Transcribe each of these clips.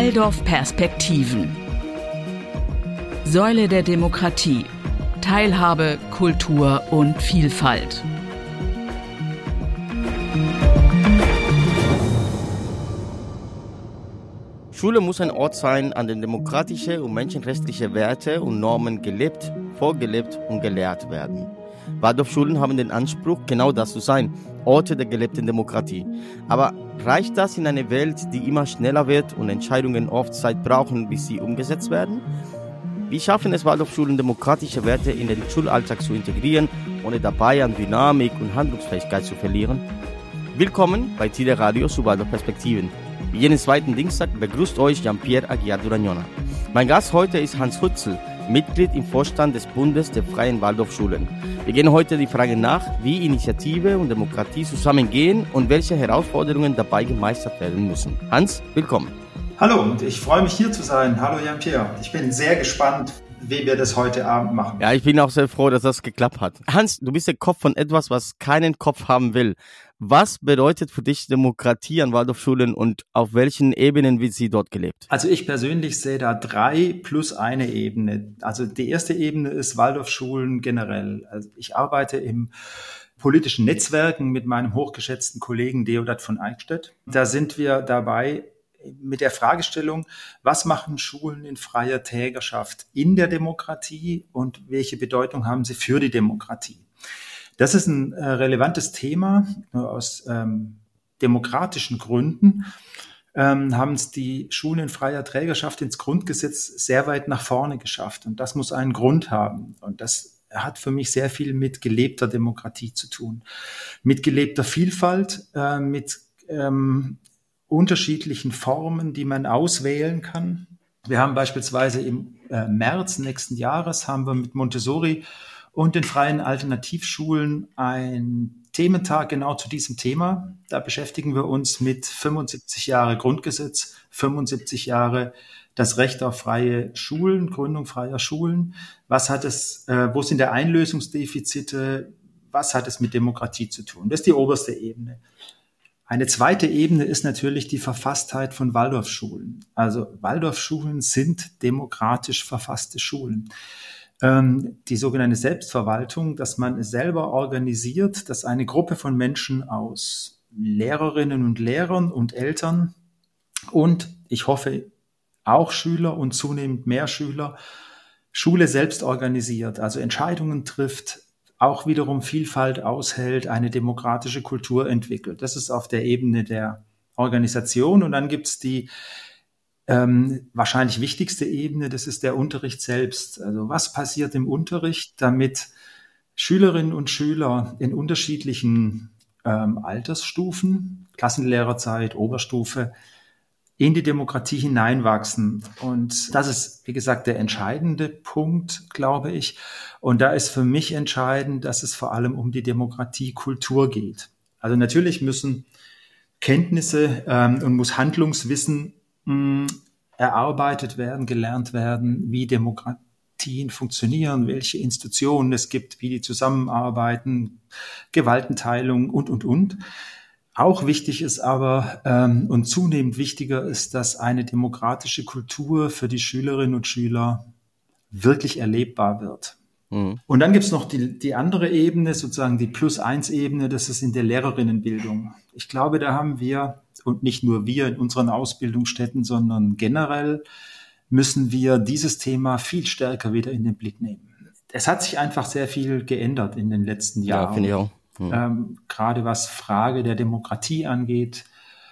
Waldorf Perspektiven. Säule der Demokratie. Teilhabe, Kultur und Vielfalt. Schule muss ein Ort sein, an dem demokratische und menschenrechtliche Werte und Normen gelebt, vorgelebt und gelehrt werden. Waldorfschulen haben den Anspruch, genau das zu sein, Orte der gelebten Demokratie. Aber reicht das in einer Welt, die immer schneller wird und Entscheidungen oft Zeit brauchen, bis sie umgesetzt werden? Wie schaffen es Waldorfschulen, demokratische Werte in den Schulalltag zu integrieren, ohne dabei an Dynamik und Handlungsfähigkeit zu verlieren? Willkommen bei Tide Radio zu Waldorf Perspektiven. Wie jeden zweiten Dienstag begrüßt euch Jean-Pierre Aguiar Duragnona. Mein Gast heute ist Hans Hützel, Mitglied im Vorstand des Bundes der Freien Waldorfschulen. Wir gehen heute die Frage nach, wie Initiative und Demokratie zusammengehen und welche Herausforderungen dabei gemeistert werden müssen. Hans, willkommen. Hallo und ich freue mich hier zu sein. Hallo Jean-Pierre. Ich bin sehr gespannt, wie wir das heute Abend machen. Ja, ich bin auch sehr froh, dass das geklappt hat. Hans, du bist der Kopf von etwas, was keinen Kopf haben will. Was bedeutet für dich Demokratie an Waldorfschulen und auf welchen Ebenen wird sie dort gelebt? Also ich persönlich sehe da 3 plus eine Ebene. Also die erste Ebene ist Waldorfschulen generell. Also ich arbeite im politischen Netzwerken mit meinem hochgeschätzten Kollegen Deodat von Eichstätt. Da sind wir dabei mit der Fragestellung, was machen Schulen in freier Trägerschaft in der Demokratie und welche Bedeutung haben sie für die Demokratie? Das ist ein relevantes Thema. Aus demokratischen Gründen haben es die Schulen in freier Trägerschaft ins Grundgesetz sehr weit nach vorne geschafft. Und das muss einen Grund haben. Und das hat für mich sehr viel mit gelebter Demokratie zu tun. Mit gelebter Vielfalt, mit unterschiedlichen Formen, die man auswählen kann. Wir haben beispielsweise im März nächsten Jahres haben wir mit Montessori und den freien Alternativschulen einen Thementag genau zu diesem Thema. Da beschäftigen wir uns mit 75 Jahre Grundgesetz, 75 Jahre das Recht auf freie Schulen, Gründung freier Schulen. Was hat es, wo sind die Einlösungsdefizite? Was hat es mit Demokratie zu tun? Das ist die oberste Ebene. Eine zweite Ebene ist natürlich die Verfasstheit von Waldorfschulen. Also Waldorfschulen sind demokratisch verfasste Schulen. Die sogenannte Selbstverwaltung, dass man selber organisiert, dass eine Gruppe von Menschen aus Lehrerinnen und Lehrern und Eltern und ich hoffe auch Schüler und zunehmend mehr Schüler Schule selbst organisiert, also Entscheidungen trifft, auch wiederum Vielfalt aushält, eine demokratische Kultur entwickelt. Das ist auf der Ebene der Organisation. Und dann gibt es die wahrscheinlich wichtigste Ebene, das ist der Unterricht selbst. Also was passiert im Unterricht, damit Schülerinnen und Schüler in unterschiedlichen Altersstufen, Klassenlehrerzeit, Oberstufe, in die Demokratie hineinwachsen. Und das ist, wie gesagt, der entscheidende Punkt, glaube ich. Und da ist für mich entscheidend, dass es vor allem um die Demokratiekultur geht. Also natürlich müssen Kenntnisse und muss Handlungswissen erarbeitet werden, gelernt werden, wie Demokratien funktionieren, welche Institutionen es gibt, wie die zusammenarbeiten, Gewaltenteilung und. Auch wichtig ist aber und zunehmend wichtiger ist, dass eine demokratische Kultur für die Schülerinnen und Schüler wirklich erlebbar wird. Mhm. Und dann gibt es noch die andere Ebene, sozusagen die Plus-1-Ebene, das ist in der Lehrerinnenbildung. Ich glaube, da haben wir, und nicht nur wir in unseren Ausbildungsstätten, sondern generell müssen wir dieses Thema viel stärker wieder in den Blick nehmen. Es hat sich einfach sehr viel geändert in den letzten Jahren. Ja, finde ich auch. Gerade was Frage der Demokratie angeht,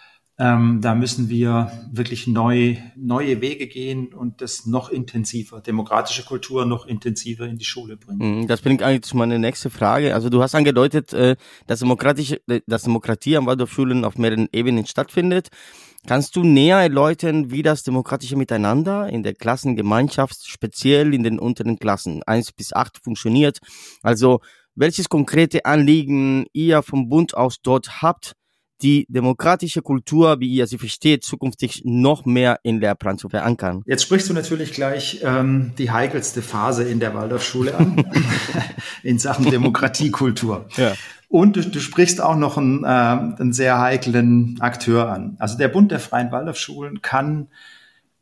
da müssen wir wirklich neue Wege gehen und das noch intensiver, demokratische Kultur noch intensiver in die Schule bringen. Das bringt eigentlich zu meiner nächsten Frage. Also du hast angedeutet, dass Demokratie an Waldorfschulen auf mehreren Ebenen stattfindet. Kannst du näher erläutern, wie das demokratische Miteinander in der Klassengemeinschaft, speziell in den unteren Klassen 1 bis 8 funktioniert? Also welches konkrete Anliegen ihr vom Bund aus dort habt, die demokratische Kultur, wie ihr sie versteht, zukünftig noch mehr in Lehrplan zu verankern? Jetzt sprichst du natürlich gleich die heikelste Phase in der Waldorfschule an, in Sachen Demokratiekultur. Ja. Und du sprichst auch noch einen sehr heiklen Akteur an. Also der Bund der Freien Waldorfschulen kann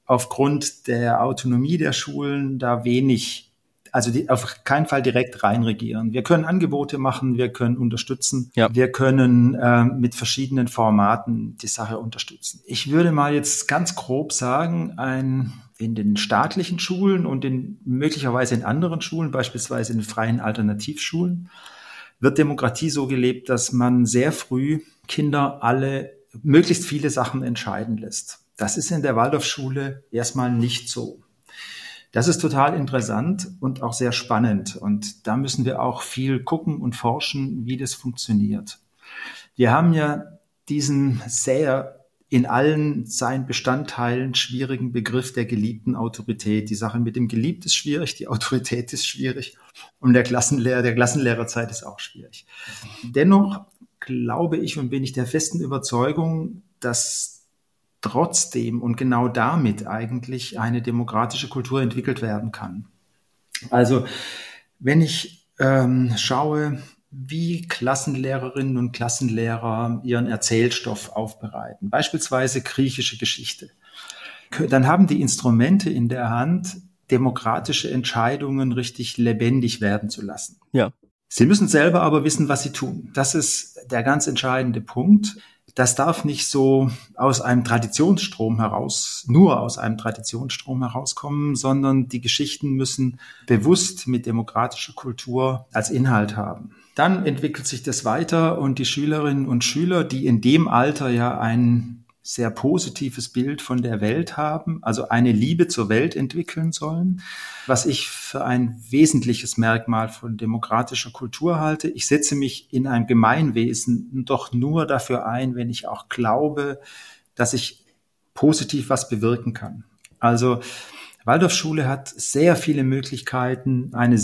aufgrund der Autonomie der Schulen da wenig, also die auf keinen Fall direkt reinregieren. Wir können Angebote machen, wir können unterstützen, wir können mit verschiedenen Formaten die Sache unterstützen. Ich würde mal jetzt ganz grob sagen, in den staatlichen Schulen und möglicherweise in anderen Schulen, beispielsweise in den freien Alternativschulen, wird Demokratie so gelebt, dass man sehr früh Kinder möglichst viele Sachen entscheiden lässt. Das ist in der Waldorfschule erstmal nicht so. Das ist total interessant und auch sehr spannend. Und da müssen wir auch viel gucken und forschen, wie das funktioniert. Wir haben ja diesen sehr in allen seinen Bestandteilen schwierigen Begriff der geliebten Autorität. Die Sache mit dem Geliebt ist schwierig, die Autorität ist schwierig und der Klassenlehrerzeit ist auch schwierig. Dennoch glaube ich und bin ich der festen Überzeugung, dass trotzdem und genau damit eigentlich eine demokratische Kultur entwickelt werden kann. Also wenn ich schaue, wie Klassenlehrerinnen und Klassenlehrer ihren Erzählstoff aufbereiten, beispielsweise griechische Geschichte, dann haben die Instrumente in der Hand, demokratische Entscheidungen richtig lebendig werden zu lassen. Ja. Sie müssen selber aber wissen, was sie tun. Das ist der ganz entscheidende Punkt. Das darf nicht so nur aus einem Traditionsstrom herauskommen, sondern die Geschichten müssen bewusst mit demokratischer Kultur als Inhalt haben. Dann entwickelt sich das weiter und die Schülerinnen und Schüler, die in dem Alter ja ein sehr positives Bild von der Welt haben, also eine Liebe zur Welt entwickeln sollen, was ich für ein wesentliches Merkmal von demokratischer Kultur halte. Ich setze mich in einem Gemeinwesen doch nur dafür ein, wenn ich auch glaube, dass ich positiv was bewirken kann. Also Waldorfschule hat sehr viele Möglichkeiten, eine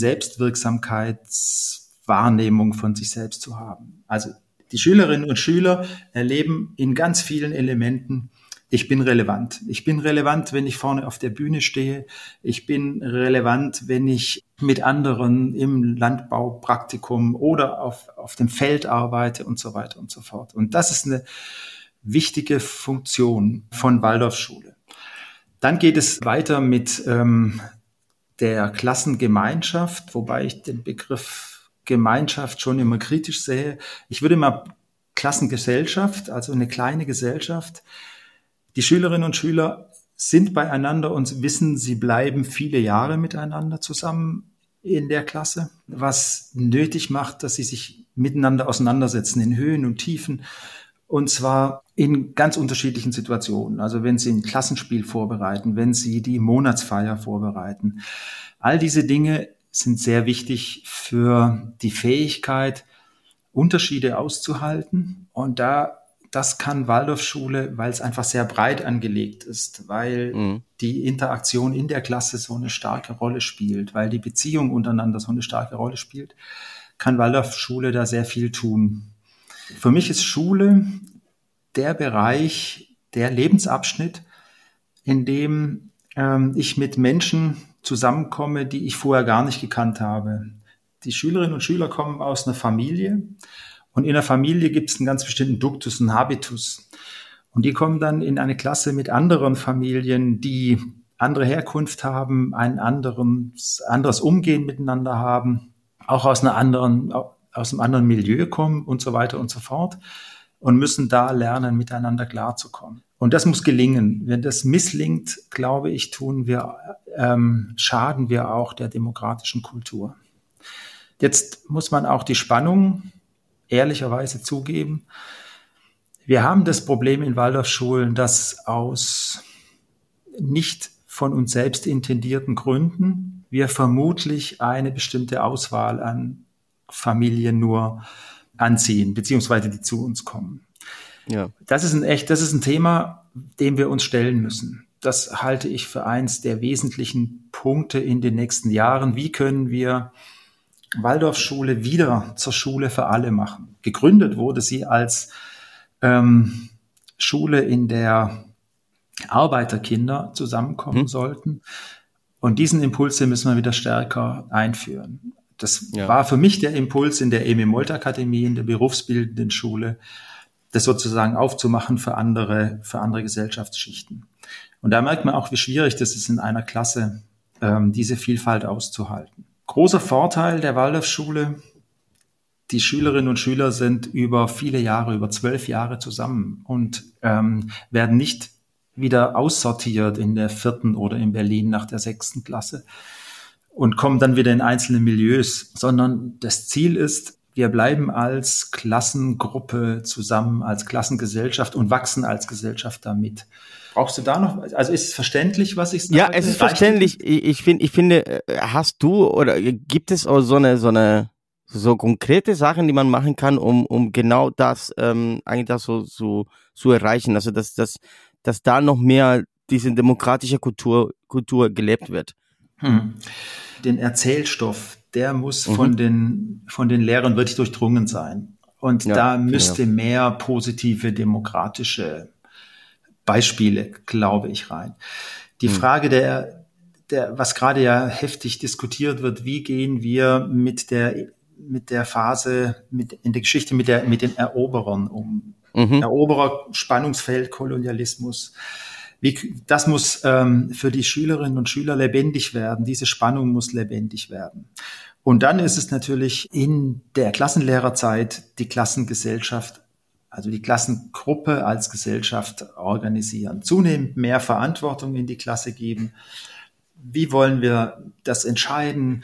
Selbstwirksamkeitswahrnehmung von sich selbst zu haben. Also die Schülerinnen und Schüler erleben in ganz vielen Elementen, ich bin relevant. Ich bin relevant, wenn ich vorne auf der Bühne stehe. Ich bin relevant, wenn ich mit anderen im Landbaupraktikum oder auf dem Feld arbeite und so weiter und so fort. Und das ist eine wichtige Funktion von Waldorfschule. Dann geht es weiter mit der Klassengemeinschaft, wobei ich den Begriff Gemeinschaft schon immer kritisch sehe. Ich würde mal Klassengesellschaft, also eine kleine Gesellschaft. Die Schülerinnen und Schüler sind beieinander und wissen, sie bleiben viele Jahre miteinander zusammen in der Klasse, was nötig macht, dass sie sich miteinander auseinandersetzen in Höhen und Tiefen, und zwar in ganz unterschiedlichen Situationen. Also wenn sie ein Klassenspiel vorbereiten, wenn sie die Monatsfeier vorbereiten. All diese Dinge sind sehr wichtig für die Fähigkeit, Unterschiede auszuhalten. Und das kann Waldorfschule, weil es einfach sehr breit angelegt ist, weil die Interaktion in der Klasse so eine starke Rolle spielt, weil die Beziehung untereinander so eine starke Rolle spielt, kann Waldorfschule da sehr viel tun. Für mich ist Schule der Bereich, der Lebensabschnitt, in dem ich mit Menschen zusammenkomme, die ich vorher gar nicht gekannt habe. Die Schülerinnen und Schüler kommen aus einer Familie und in der Familie gibt es einen ganz bestimmten Duktus, einen Habitus. Und die kommen dann in eine Klasse mit anderen Familien, die andere Herkunft haben, ein anderes Umgehen miteinander haben, auch aus einem anderen Milieu kommen und so weiter und so fort und müssen da lernen, miteinander klarzukommen. Und das muss gelingen. Wenn das misslingt, glaube ich, schaden wir auch der demokratischen Kultur. Jetzt muss man auch die Spannung ehrlicherweise zugeben. Wir haben das Problem in Waldorfschulen, dass aus nicht von uns selbst intendierten Gründen wir vermutlich eine bestimmte Auswahl an Familien nur anziehen, beziehungsweise die zu uns kommen. Ja. Das ist ein Thema, dem wir uns stellen müssen. Das halte ich für eins der wesentlichen Punkte in den nächsten Jahren. Wie können wir Waldorfschule wieder zur Schule für alle machen? Gegründet wurde sie als Schule, in der Arbeiterkinder zusammenkommen sollten. Und diesen Impuls müssen wir wieder stärker einführen. Das war für mich der Impuls in der Emil-Molt-Akademie, in der berufsbildenden Schule, das sozusagen aufzumachen für andere Gesellschaftsschichten. Und da merkt man auch, wie schwierig das ist, in einer Klasse diese Vielfalt auszuhalten. Großer Vorteil der Waldorfschule: Die Schülerinnen und Schüler sind über viele Jahre, über 12 Jahre zusammen und werden nicht wieder aussortiert in der 4. oder in Berlin nach der 6. Klasse und kommen dann wieder in einzelne Milieus, sondern das Ziel ist, wir bleiben als Klassengruppe zusammen, als Klassengesellschaft und wachsen als Gesellschaft damit. Brauchst du da noch, also ist es verständlich, was ich sage? Ja, es ist verständlich. Ich finde, hast du oder gibt es auch so konkrete Sachen, die man machen kann, um genau das eigentlich das so zu erreichen, also dass da noch mehr diese demokratische Kultur gelebt wird? Den Erzählstoff, der muss von den Lehrern wirklich durchdrungen sein. Und da müsste mehr positive demokratische Beispiele, glaube ich, rein. Die Frage was gerade ja heftig diskutiert wird, wie gehen wir mit der Phase, in der Geschichte mit den Eroberern um? Eroberer, Spannungsfeld, Kolonialismus. Das muss für die Schülerinnen und Schüler lebendig werden. Diese Spannung muss lebendig werden. Und dann ist es natürlich in der Klassenlehrerzeit die Klassengesellschaft, also die Klassengruppe als Gesellschaft organisieren. Zunehmend mehr Verantwortung in die Klasse geben. Wie wollen wir das entscheiden?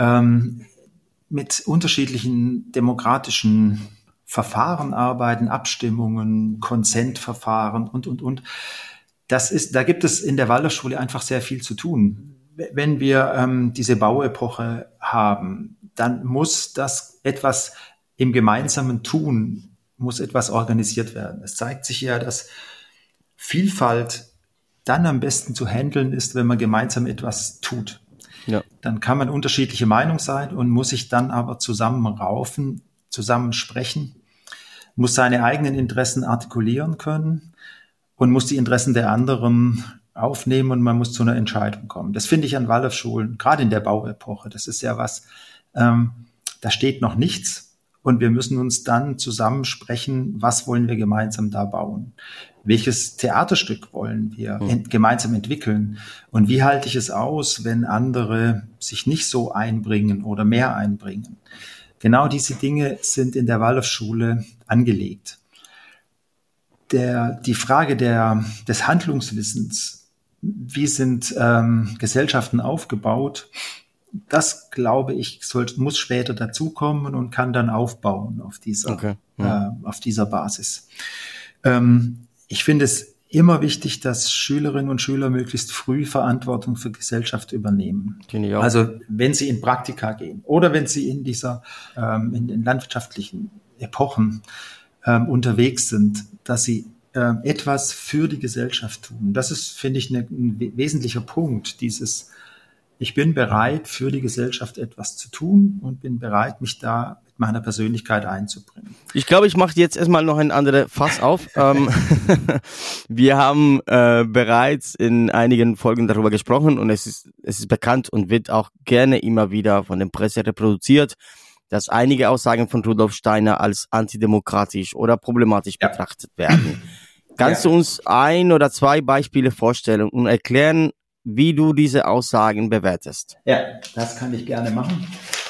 Mit unterschiedlichen demokratischen Verfahren arbeiten, Abstimmungen, Konsentverfahren und. Da gibt es in der Waldorfschule einfach sehr viel zu tun. Wenn wir diese Bauepoche haben, dann muss das etwas im gemeinsamen Tun, muss etwas organisiert werden. Es zeigt sich ja, dass Vielfalt dann am besten zu handeln ist, wenn man gemeinsam etwas tut. Ja. Dann kann man unterschiedliche Meinung sein und muss sich dann aber zusammenraufen, zusammen sprechen, muss seine eigenen Interessen artikulieren können und muss die Interessen der anderen aufnehmen und man muss zu einer Entscheidung kommen. Das finde ich an Waldorfschulen, gerade in der Bauepoche, das ist ja was, da steht noch nichts und wir müssen uns dann zusammensprechen, was wollen wir gemeinsam da bauen? Welches Theaterstück wollen wir gemeinsam entwickeln? Und wie halte ich es aus, wenn andere sich nicht so einbringen oder mehr einbringen? Genau diese Dinge sind in der Waldorfschule angelegt. Die Frage des Handlungswissens, wie sind Gesellschaften aufgebaut, das, glaube ich, muss später dazukommen und kann dann aufbauen auf dieser Basis. Ich finde es immer wichtig, dass Schülerinnen und Schüler möglichst früh Verantwortung für Gesellschaft übernehmen. Also wenn sie in Praktika gehen oder wenn sie in den landwirtschaftlichen Epochen unterwegs sind, dass sie etwas für die Gesellschaft tun. Das ist, finde ich, ein wesentlicher Punkt, ich bin bereit, für die Gesellschaft etwas zu tun und bin bereit, mich da mit meiner Persönlichkeit einzubringen. Ich glaube, ich mache jetzt erstmal noch ein anderes Fass auf. Wir haben bereits in einigen Folgen darüber gesprochen und es ist bekannt und wird auch gerne immer wieder von der Presse reproduziert, dass einige Aussagen von Rudolf Steiner als antidemokratisch oder problematisch betrachtet werden. Kannst du uns 1 oder 2 Beispiele vorstellen und erklären, wie du diese Aussagen bewertest? Ja, das kann ich gerne machen.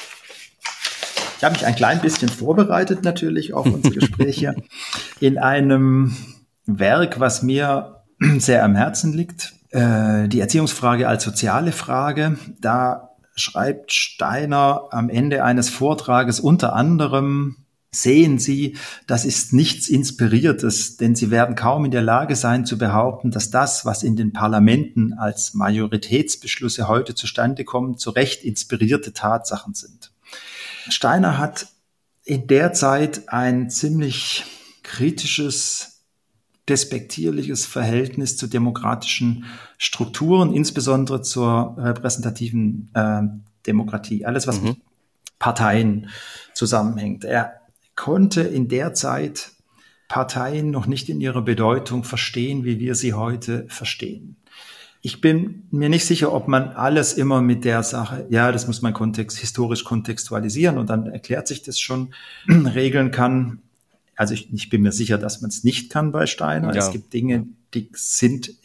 Ich habe mich ein klein bisschen vorbereitet natürlich auf unser Gespräch hier. In einem Werk, was mir sehr am Herzen liegt, die Erziehungsfrage als soziale Frage, da schreibt Steiner am Ende eines Vortrages unter anderem: Sehen Sie, das ist nichts Inspiriertes, denn Sie werden kaum in der Lage sein zu behaupten, dass das, was in den Parlamenten als Majoritätsbeschlüsse heute zustande kommen, zu Recht inspirierte Tatsachen sind. Steiner hat in der Zeit ein ziemlich kritisches, despektierliches Verhältnis zu demokratischen Strukturen, insbesondere zur repräsentativen Demokratie, alles was mit Parteien zusammenhängt. Er konnte in der Zeit Parteien noch nicht in ihrer Bedeutung verstehen, wie wir sie heute verstehen. Ich bin mir nicht sicher, ob man alles immer mit der Sache, das muss man historisch kontextualisieren und dann erklärt sich das schon, regeln kann. Also ich bin mir sicher, dass man es nicht kann bei Steiner. Ja. Es gibt Dinge, die sind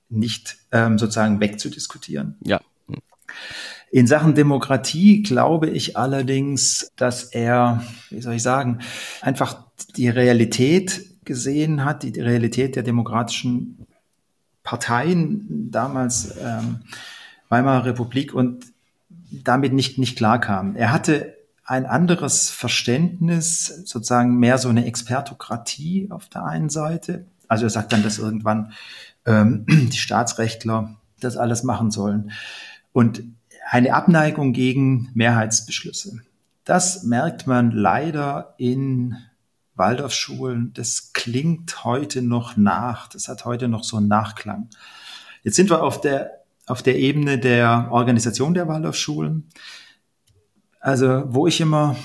nicht sozusagen wegzudiskutieren. Ja. In Sachen Demokratie glaube ich allerdings, dass er, wie soll ich sagen, einfach die Realität gesehen hat, die Realität der demokratischen Parteien, damals Weimarer Republik, und damit nicht klarkam. Er hatte ein anderes Verständnis, sozusagen mehr so eine Expertokratie auf der einen Seite. Also er sagt dann, dass irgendwann die Staatsrechtler das alles machen sollen. Und eine Abneigung gegen Mehrheitsbeschlüsse. Das merkt man leider in Waldorfschulen. Das klingt heute noch nach. Das hat heute noch so einen Nachklang. Jetzt sind wir auf der Ebene der Organisation der Waldorfschulen. Also, wo ich immer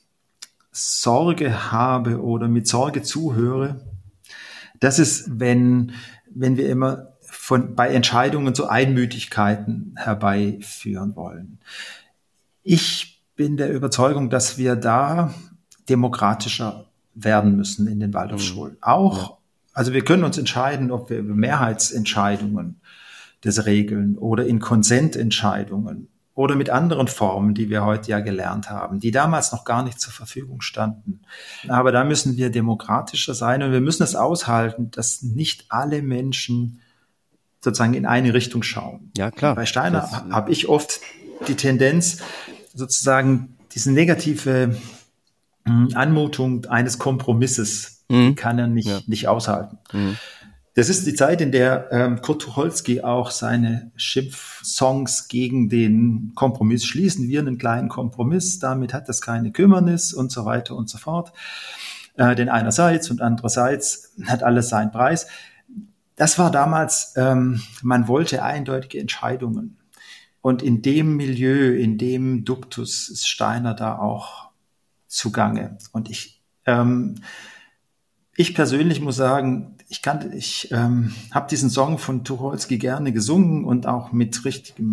Sorge habe oder mit Sorge zuhöre, das ist, wenn wir immer bei Entscheidungen so Einmütigkeiten herbeiführen wollen. Ich bin der Überzeugung, dass wir da demokratischer werden müssen in den Waldorfschulen. Also wir können uns entscheiden, ob wir über Mehrheitsentscheidungen das regeln oder in Konsententscheidungen oder mit anderen Formen, die wir heute ja gelernt haben, die damals noch gar nicht zur Verfügung standen. Aber da müssen wir demokratischer sein und wir müssen es aushalten, dass nicht alle Menschen sozusagen in eine Richtung schauen. Ja, klar. Bei Steiner habe ich oft die Tendenz, sozusagen diese negative Anmutung eines Kompromisses, die kann er nicht aushalten. Das ist die Zeit, in der Kurt Tucholsky auch seine Schimpfsongs gegen den Kompromiss schließen. Wir einen kleinen Kompromiss, damit hat das keine Kümmernis und so weiter und so fort. Denn einerseits und andererseits hat alles seinen Preis. Das war damals, man wollte eindeutige Entscheidungen. Und in dem Milieu, in dem Duktus ist Steiner da auch zugange. Und ich persönlich muss sagen, ich habe diesen Song von Tucholsky gerne gesungen und auch mit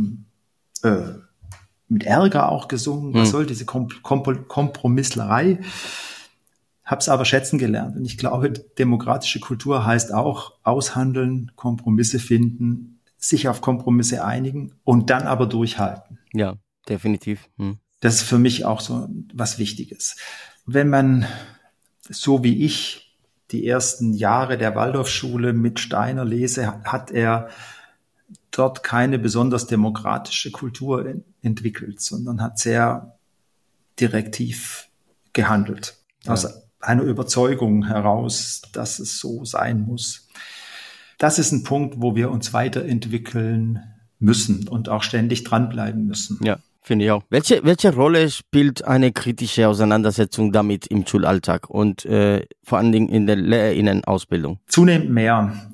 mit Ärger auch gesungen. Was soll diese Kompromisslerei? Hab's aber schätzen gelernt. Und ich glaube, demokratische Kultur heißt auch aushandeln, Kompromisse finden, sich auf Kompromisse einigen und dann aber durchhalten. Ja, definitiv. Das ist für mich auch so was Wichtiges. Wenn man, so wie ich, die ersten Jahre der Waldorfschule mit Steiner lese, hat er dort keine besonders demokratische Kultur entwickelt, sondern hat sehr direktiv gehandelt. Ja. Aus einer Überzeugung heraus, dass es so sein muss. Das ist ein Punkt, wo wir uns weiterentwickeln müssen und auch ständig dranbleiben müssen. Ja, finde ich auch. Welche Rolle spielt eine kritische Auseinandersetzung damit im Schulalltag und vor allen Dingen in der LehrerInnen-Ausbildung? Zunehmend mehr.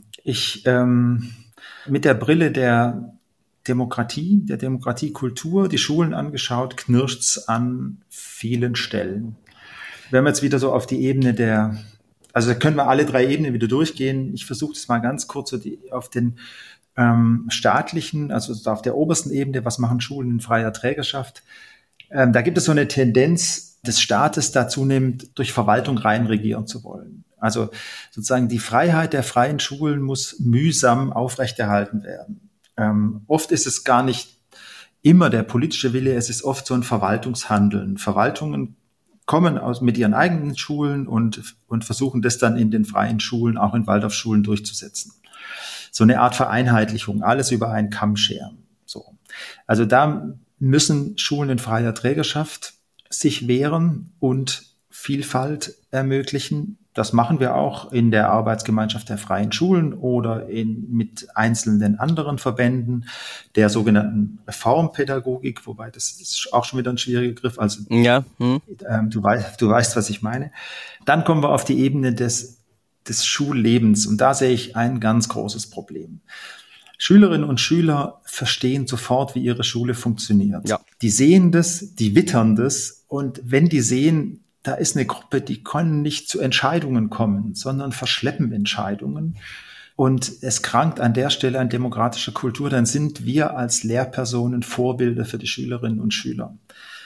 Mit der Brille der Demokratie, der Demokratiekultur, die Schulen angeschaut, knirscht's an vielen Stellen. Wenn wir jetzt wieder so auf die Ebene also da können wir alle 3 Ebenen wieder durchgehen. Ich versuche das mal ganz kurz auf den staatlichen, also auf der obersten Ebene, was machen Schulen in freier Trägerschaft? Da gibt es so eine Tendenz des Staates, da zunehmend durch Verwaltung reinregieren zu wollen. Also sozusagen die Freiheit der freien Schulen muss mühsam aufrechterhalten werden. Oft ist es gar nicht immer der politische Wille, es ist oft so ein Verwaltungshandeln. Verwaltungen kommen mit ihren eigenen Schulen und versuchen das dann in den freien Schulen, auch in Waldorfschulen durchzusetzen. So eine Art Vereinheitlichung, alles über einen Kamm scheren. So. Also da müssen Schulen in freier Trägerschaft sich wehren und Vielfalt ermöglichen. Das machen wir auch in der Arbeitsgemeinschaft der freien Schulen oder mit einzelnen anderen Verbänden der sogenannten Reformpädagogik, wobei das ist auch schon wieder ein schwieriger Begriff. Also ja. Du weißt, was ich meine. Dann kommen wir auf die Ebene des Schullebens und da sehe ich ein ganz großes Problem. Schülerinnen und Schüler verstehen sofort, wie ihre Schule funktioniert. Ja. Die sehen das, die wittern das und wenn die sehen, da ist eine Gruppe, die können nicht zu Entscheidungen kommen, sondern verschleppen Entscheidungen. Und es krankt an der Stelle an demokratischer Kultur, dann sind wir als Lehrpersonen Vorbilder für die Schülerinnen und Schüler.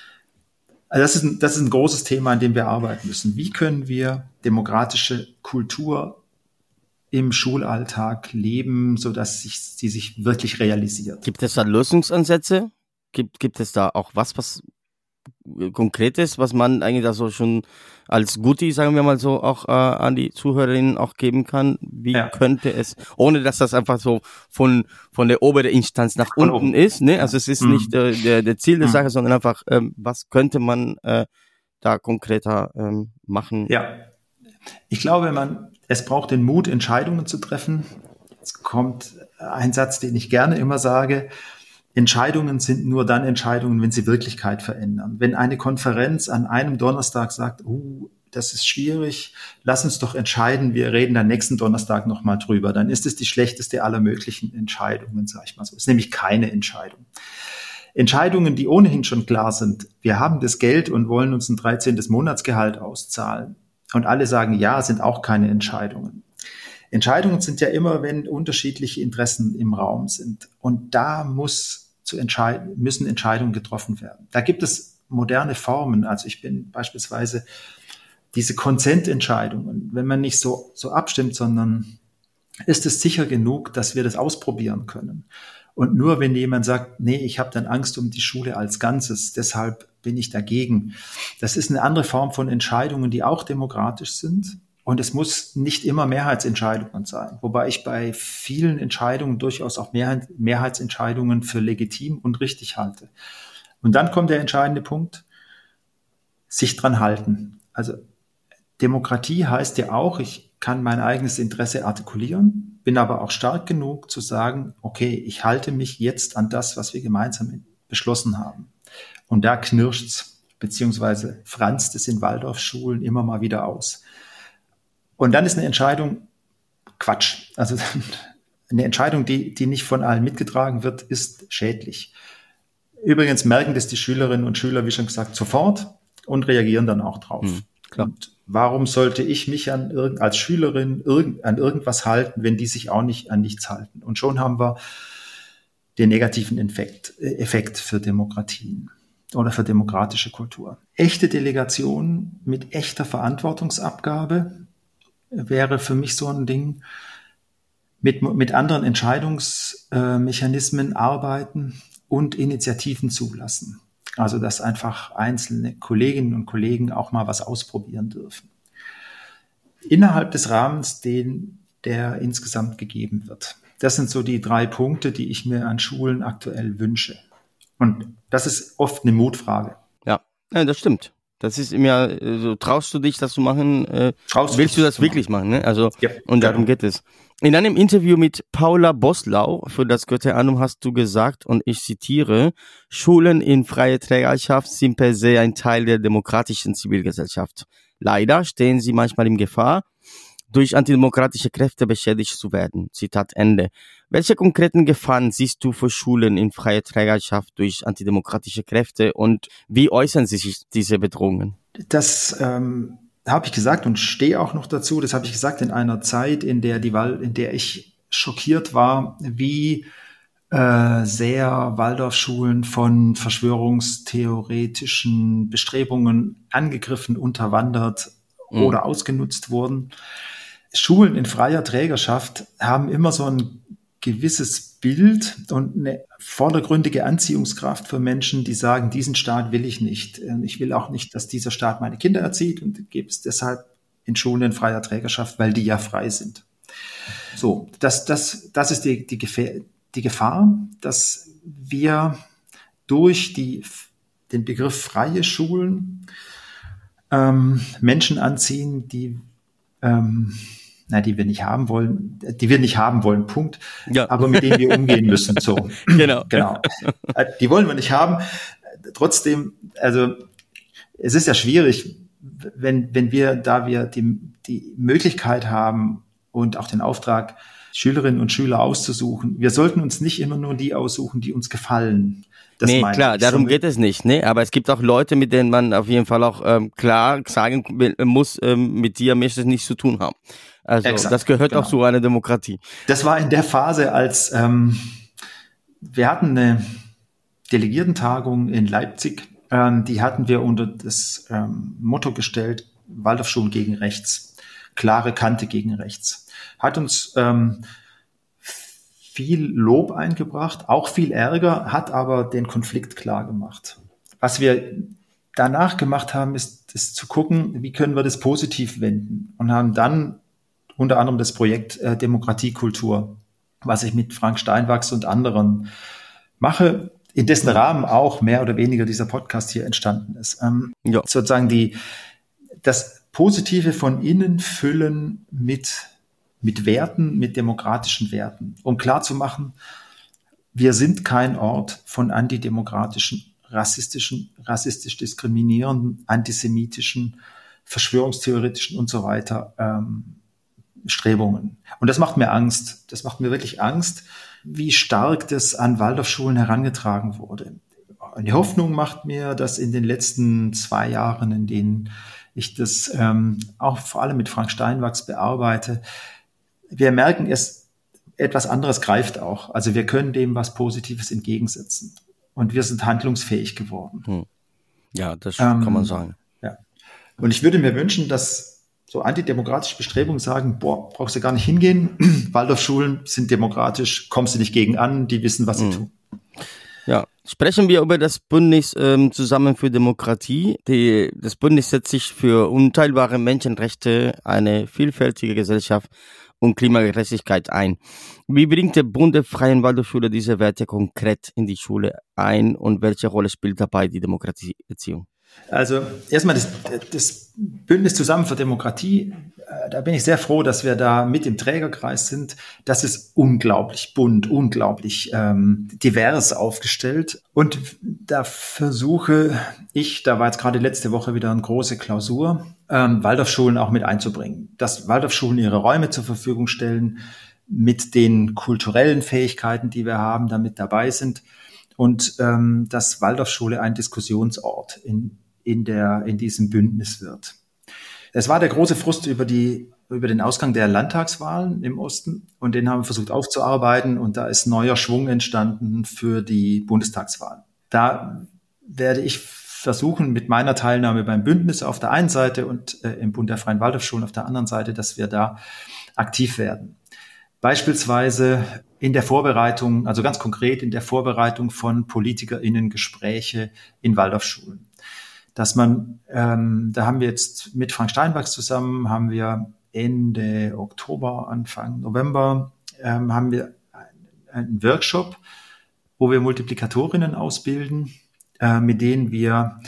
Also das ist ein großes Thema, an dem wir arbeiten müssen. Wie können wir demokratische Kultur im Schulalltag leben, sodass sie sich wirklich realisiert. Gibt es da Lösungsansätze? Gibt es da auch was Konkretes, was man eigentlich da so schon als Goodie, sagen wir mal so, auch an die Zuhörerinnen auch geben kann? Wie könnte es, ohne dass das einfach so von der oberen Instanz nach unten ist, ne? Also es ist nicht der Ziel der Sache, sondern einfach, was könnte man da konkreter machen? Ja, ich glaube, es braucht den Mut, Entscheidungen zu treffen. Jetzt kommt ein Satz, den ich gerne immer sage: Entscheidungen sind nur dann Entscheidungen, wenn sie Wirklichkeit verändern. Wenn eine Konferenz an einem Donnerstag sagt, das ist schwierig, lass uns doch entscheiden, wir reden dann nächsten Donnerstag nochmal drüber, dann ist es die schlechteste aller möglichen Entscheidungen, sage ich mal so. Es ist nämlich keine Entscheidung. Entscheidungen, die ohnehin schon klar sind, wir haben das Geld und wollen uns ein 13. Monatsgehalt auszahlen, und alle sagen ja, sind auch keine Entscheidungen. Entscheidungen sind ja immer, wenn unterschiedliche Interessen im Raum sind. Und da müssen Entscheidungen getroffen werden. Da gibt es moderne Formen. Also ich bin beispielsweise diese Konsententscheidungen, wenn man nicht so abstimmt, sondern ist es sicher genug, dass wir das ausprobieren können. Und nur wenn jemand sagt, nee, ich habe dann Angst um die Schule als Ganzes, deshalb bin ich dagegen. Das ist eine andere Form von Entscheidungen, die auch demokratisch sind. Und es muss nicht immer Mehrheitsentscheidungen sein, wobei ich bei vielen Entscheidungen durchaus auch Mehrheitsentscheidungen für legitim und richtig halte. Und dann kommt der entscheidende Punkt: sich dran halten. Also Demokratie heißt ja auch, ich kann mein eigenes Interesse artikulieren, bin aber auch stark genug zu sagen, okay, ich halte mich jetzt an das, was wir gemeinsam beschlossen haben. Und da knirscht's, beziehungsweise franzt es in Waldorfschulen immer mal wieder aus. Und dann ist eine Entscheidung Quatsch. Also eine Entscheidung, die nicht von allen mitgetragen wird, ist schädlich. Übrigens merken das die Schülerinnen und Schüler, wie schon gesagt, sofort und reagieren dann auch drauf. Klar. Und warum sollte ich mich als Schülerin an irgendwas halten, wenn die sich auch nicht an nichts halten? Und schon haben wir den negativen Effekt für Demokratien oder für demokratische Kultur. Echte Delegation mit echter Verantwortungsabgabe wäre für mich so ein Ding, mit anderen Entscheidungsmechanismen arbeiten und Initiativen zulassen. Also, dass einfach einzelne Kolleginnen und Kollegen auch mal was ausprobieren dürfen. Innerhalb des Rahmens, der insgesamt gegeben wird. Das sind so die 3 Punkte, die ich mir an Schulen aktuell wünsche. Und das ist oft eine Mutfrage. Ja, das stimmt. Das ist immer so, traust du dich, das zu machen? Willst du das wirklich machen? Ne? Also, ja, und darum geht es. In einem Interview mit Paula Boslau für das Goethe-Annum hast du gesagt, und ich zitiere: Schulen in freier Trägerschaft sind per se ein Teil der demokratischen Zivilgesellschaft. Leider stehen sie manchmal in Gefahr, durch antidemokratische Kräfte beschädigt zu werden. Zitat Ende. Welche konkreten Gefahren siehst du für Schulen in freier Trägerschaft durch antidemokratische Kräfte und wie äußern sich diese Bedrohungen? Das habe ich gesagt und stehe auch noch dazu. Das habe ich gesagt in einer Zeit, in der ich schockiert war, wie sehr Waldorfschulen von verschwörungstheoretischen Bestrebungen angegriffen, unterwandert oder ausgenutzt wurden. Schulen in freier Trägerschaft haben immer so ein gewisses Bild und eine vordergründige Anziehungskraft für Menschen, die sagen, diesen Staat will ich nicht. Ich will auch nicht, dass dieser Staat meine Kinder erzieht, und gebe es deshalb in Schulen in freier Trägerschaft, weil die ja frei sind. So, das ist die Gefahr, dass wir durch den Begriff freie Schulen Menschen anziehen, die wir nicht haben wollen, Punkt. Ja. Aber mit denen wir umgehen müssen, so. Genau. Die wollen wir nicht haben. Trotzdem, also, es ist ja schwierig, wenn wir die Möglichkeit haben und auch den Auftrag, Schülerinnen und Schüler auszusuchen. Wir sollten uns nicht immer nur die aussuchen, die uns gefallen. Das klar, darum geht es nicht, ne? Aber es gibt auch Leute, mit denen man auf jeden Fall auch klar sagen muss, mit dir möchte ich nichts zu tun haben. Also exakt, das gehört auch zu einer Demokratie. Das war in der Phase, als wir hatten eine Delegiertentagung in Leipzig, die hatten wir unter das Motto gestellt: Waldorfschulen gegen rechts. klare Kante gegen rechts. Hat uns viel Lob eingebracht, auch viel Ärger, hat aber den Konflikt klar gemacht. Was wir danach gemacht haben, ist zu gucken, wie können wir das positiv wenden, und haben dann unter anderem das Projekt Demokratiekultur, was ich mit Frank Steinwachs und anderen mache, in dessen Rahmen auch mehr oder weniger dieser Podcast hier entstanden ist. Sozusagen das Positive von innen füllen mit Werten, mit demokratischen Werten, um klarzumachen, wir sind kein Ort von antidemokratischen, rassistisch diskriminierenden, antisemitischen, verschwörungstheoretischen und so weiter Strebungen. Und das macht mir Angst. Das macht mir wirklich Angst, wie stark das an Waldorfschulen herangetragen wurde. Eine Hoffnung macht mir, dass in den letzten 2 Jahren, in denen ich das auch vor allem mit Frank Steinwachs bearbeite, wir merken, etwas anderes greift auch. Also wir können dem was Positives entgegensetzen. Und wir sind handlungsfähig geworden. Ja, das kann man sagen. Ja. Und ich würde mir wünschen, dass so antidemokratische Bestrebungen sagen, brauchst du gar nicht hingehen. Waldorfschulen sind demokratisch, kommst du nicht gegen an, die wissen, was sie tun. Ja, sprechen wir über das Bündnis Zusammen für Demokratie. Das Bündnis setzt sich für unteilbare Menschenrechte, eine vielfältige Gesellschaft und Klimagerechtigkeit ein. Wie bringt der Bund der Freien Waldorfschule diese Werte konkret in die Schule ein und welche Rolle spielt dabei die Demokratieerziehung? Also erstmal das Bündnis Zusammen für Demokratie, da bin ich sehr froh, dass wir da mit im Trägerkreis sind. Das ist unglaublich bunt, unglaublich divers aufgestellt. Und da versuche ich, da war jetzt gerade letzte Woche wieder eine große Klausur, Waldorfschulen auch mit einzubringen. Dass Waldorfschulen ihre Räume zur Verfügung stellen, mit den kulturellen Fähigkeiten, die wir haben, damit dabei sind. Und dass Waldorfschule ein Diskussionsort in diesem Bündnis wird. Es war der große Frust über den Ausgang der Landtagswahlen im Osten, und den haben wir versucht aufzuarbeiten, und da ist neuer Schwung entstanden für die Bundestagswahlen. Da werde ich versuchen, mit meiner Teilnahme beim Bündnis auf der einen Seite und im Bund der Freien Waldorfschulen auf der anderen Seite, dass wir da aktiv werden. Beispielsweise in der Vorbereitung, also ganz konkret in der Vorbereitung von PolitikerInnen-Gespräche in Waldorfschulen. Dass man, da haben wir jetzt mit Frank Steinwachs zusammen, haben wir Ende Oktober, Anfang November, haben wir einen Workshop, wo wir Multiplikatorinnen ausbilden, mit denen wir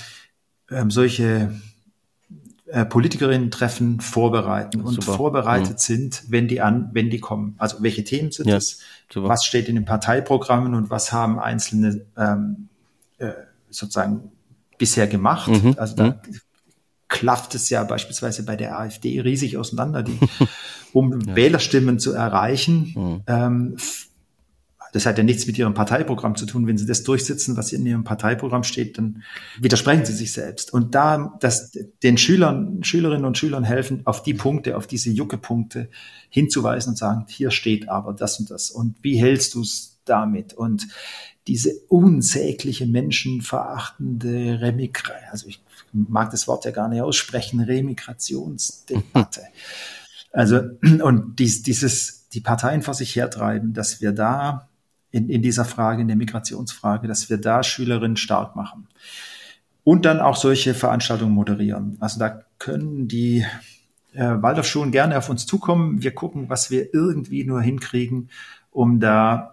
solche Politikerinnen-Treffen vorbereiten und Super. vorbereitet sind, wenn die kommen. Also welche Themen sind es? Super. Was steht in den Parteiprogrammen und was haben einzelne sozusagen bisher gemacht? Also da klafft es ja beispielsweise bei der AfD riesig auseinander, um Wählerstimmen zu erreichen. Das hat ja nichts mit ihrem Parteiprogramm zu tun. Wenn sie das durchsetzen, was in ihrem Parteiprogramm steht, dann widersprechen sie sich selbst. Und da den Schülerinnen und Schülern helfen, auf die Punkte, auf diese Juckepunkte hinzuweisen und sagen, hier steht aber das und das. Und wie hältst du es damit? Und diese unsägliche menschenverachtende also ich mag das Wort ja gar nicht aussprechen, Remigrationsdebatte. Also, und die Parteien vor sich hertreiben, dass wir da in dieser Frage, in der Migrationsfrage, dass wir da Schülerinnen stark machen. Und dann auch solche Veranstaltungen moderieren. Also da können die Waldorfschulen gerne auf uns zukommen. Wir gucken, was wir irgendwie nur hinkriegen, um da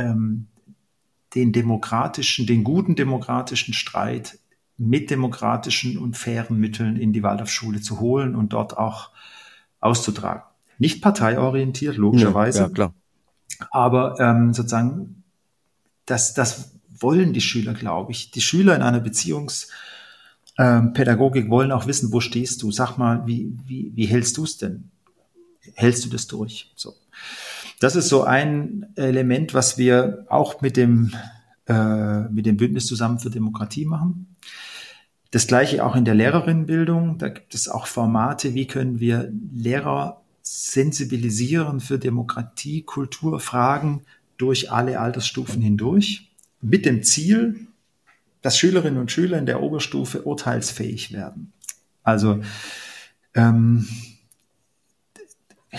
den guten demokratischen Streit mit demokratischen und fairen Mitteln in die Waldorfschule zu holen und dort auch auszutragen. Nicht parteiorientiert, logischerweise. Ja, klar. Aber sozusagen, das wollen die Schüler, glaube ich. Die Schüler in einer Beziehungspädagogik wollen auch wissen, wo stehst du? Sag mal, wie hältst du es denn? Hältst du das durch? So. Das ist so ein Element, was wir auch mit dem Bündnis Zusammen für Demokratie machen. Das Gleiche auch in der Lehrerinnenbildung. Da gibt es auch Formate, wie können wir Lehrer sensibilisieren für Demokratie, Kulturfragen durch alle Altersstufen hindurch, mit dem Ziel, dass Schülerinnen und Schüler in der Oberstufe urteilsfähig werden. Also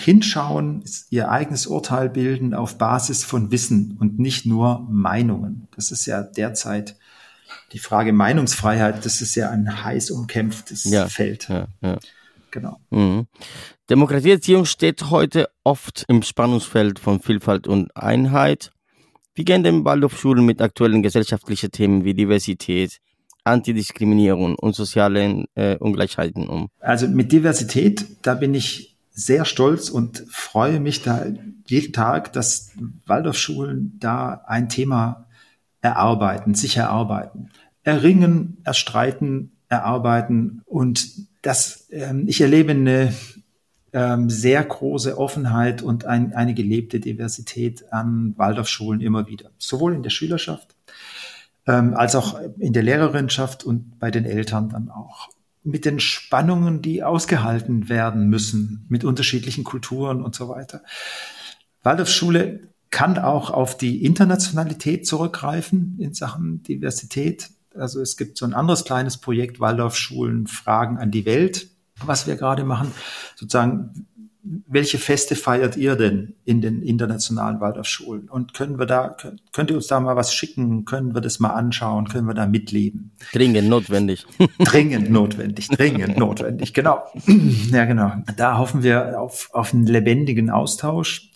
hinschauen, ihr eigenes Urteil bilden auf Basis von Wissen und nicht nur Meinungen. Das ist ja derzeit die Frage Meinungsfreiheit, das ist ja ein heiß umkämpftes Feld. Ja. Genau. Mhm. Demokratieerziehung steht heute oft im Spannungsfeld von Vielfalt und Einheit. Wie gehen denn Waldorfschulen mit aktuellen gesellschaftlichen Themen wie Diversität, Antidiskriminierung und sozialen Ungleichheiten um? Also mit Diversität, da bin ich sehr stolz und freue mich da jeden Tag, dass Waldorfschulen da ein Thema sich erarbeiten. Erringen, erstreiten, erarbeiten und ich erlebe eine sehr große Offenheit und eine gelebte Diversität an Waldorfschulen immer wieder. Sowohl in der Schülerschaft als auch in der Lehrerinnenschaft und bei den Eltern dann auch. Mit den Spannungen, die ausgehalten werden müssen, mit unterschiedlichen Kulturen und so weiter. Waldorfschule kann auch auf die Internationalität zurückgreifen in Sachen Diversität. Also es gibt so ein anderes kleines Projekt, Waldorfschulen Fragen an die Welt, was wir gerade machen. Sozusagen, welche Feste feiert ihr denn in den internationalen Waldorfschulen? Und könnt ihr uns da mal was schicken? Können wir das mal anschauen? Können wir da mitleben? Dringend notwendig. Dringend notwendig, genau. Ja, genau. Da hoffen wir auf einen lebendigen Austausch.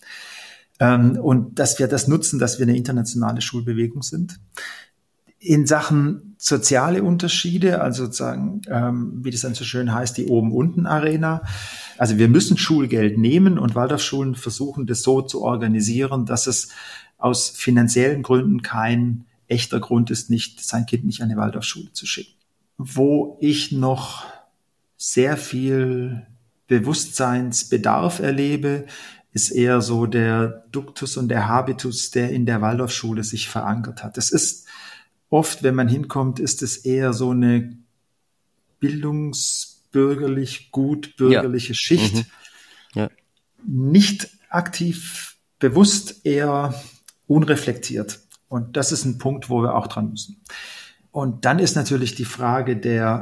Und dass wir das nutzen, dass wir eine internationale Schulbewegung sind. In Sachen soziale Unterschiede, also sozusagen, wie das dann so schön heißt, die Oben-Unten-Arena. Also wir müssen Schulgeld nehmen und Waldorfschulen versuchen, das so zu organisieren, dass es aus finanziellen Gründen kein echter Grund ist, sein Kind nicht an eine Waldorfschule zu schicken. Wo ich noch sehr viel Bewusstseinsbedarf erlebe, ist eher so der Duktus und der Habitus, der in der Waldorfschule sich verankert hat. Das ist oft, wenn man hinkommt, ist es eher so eine gutbürgerliche Schicht. Mhm. Ja. Nicht aktiv, bewusst, eher unreflektiert. Und das ist ein Punkt, wo wir auch dran müssen. Und dann ist natürlich die Frage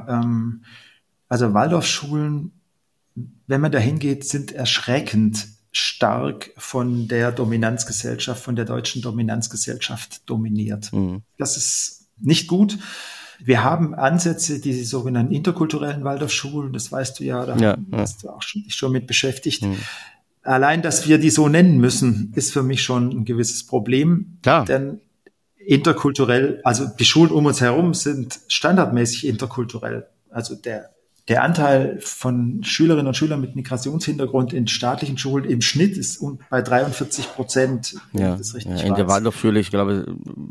also Waldorfschulen, wenn man da hingeht, sind erschreckend stark von der Dominanzgesellschaft, von der deutschen Dominanzgesellschaft dominiert. Mhm. Das ist nicht gut. Wir haben Ansätze, die sogenannten interkulturellen Waldorfschulen, das weißt du ja, da hast du auch schon mit beschäftigt. Mhm. Allein, dass wir die so nennen müssen, ist für mich schon ein gewisses Problem. Klar. Denn interkulturell, also die Schulen um uns herum sind standardmäßig interkulturell. Also der Anteil von Schülerinnen und Schülern mit Migrationshintergrund in staatlichen Schulen im Schnitt ist bei 43%. Ja, das richtig in der Waldorfschule, ich glaube.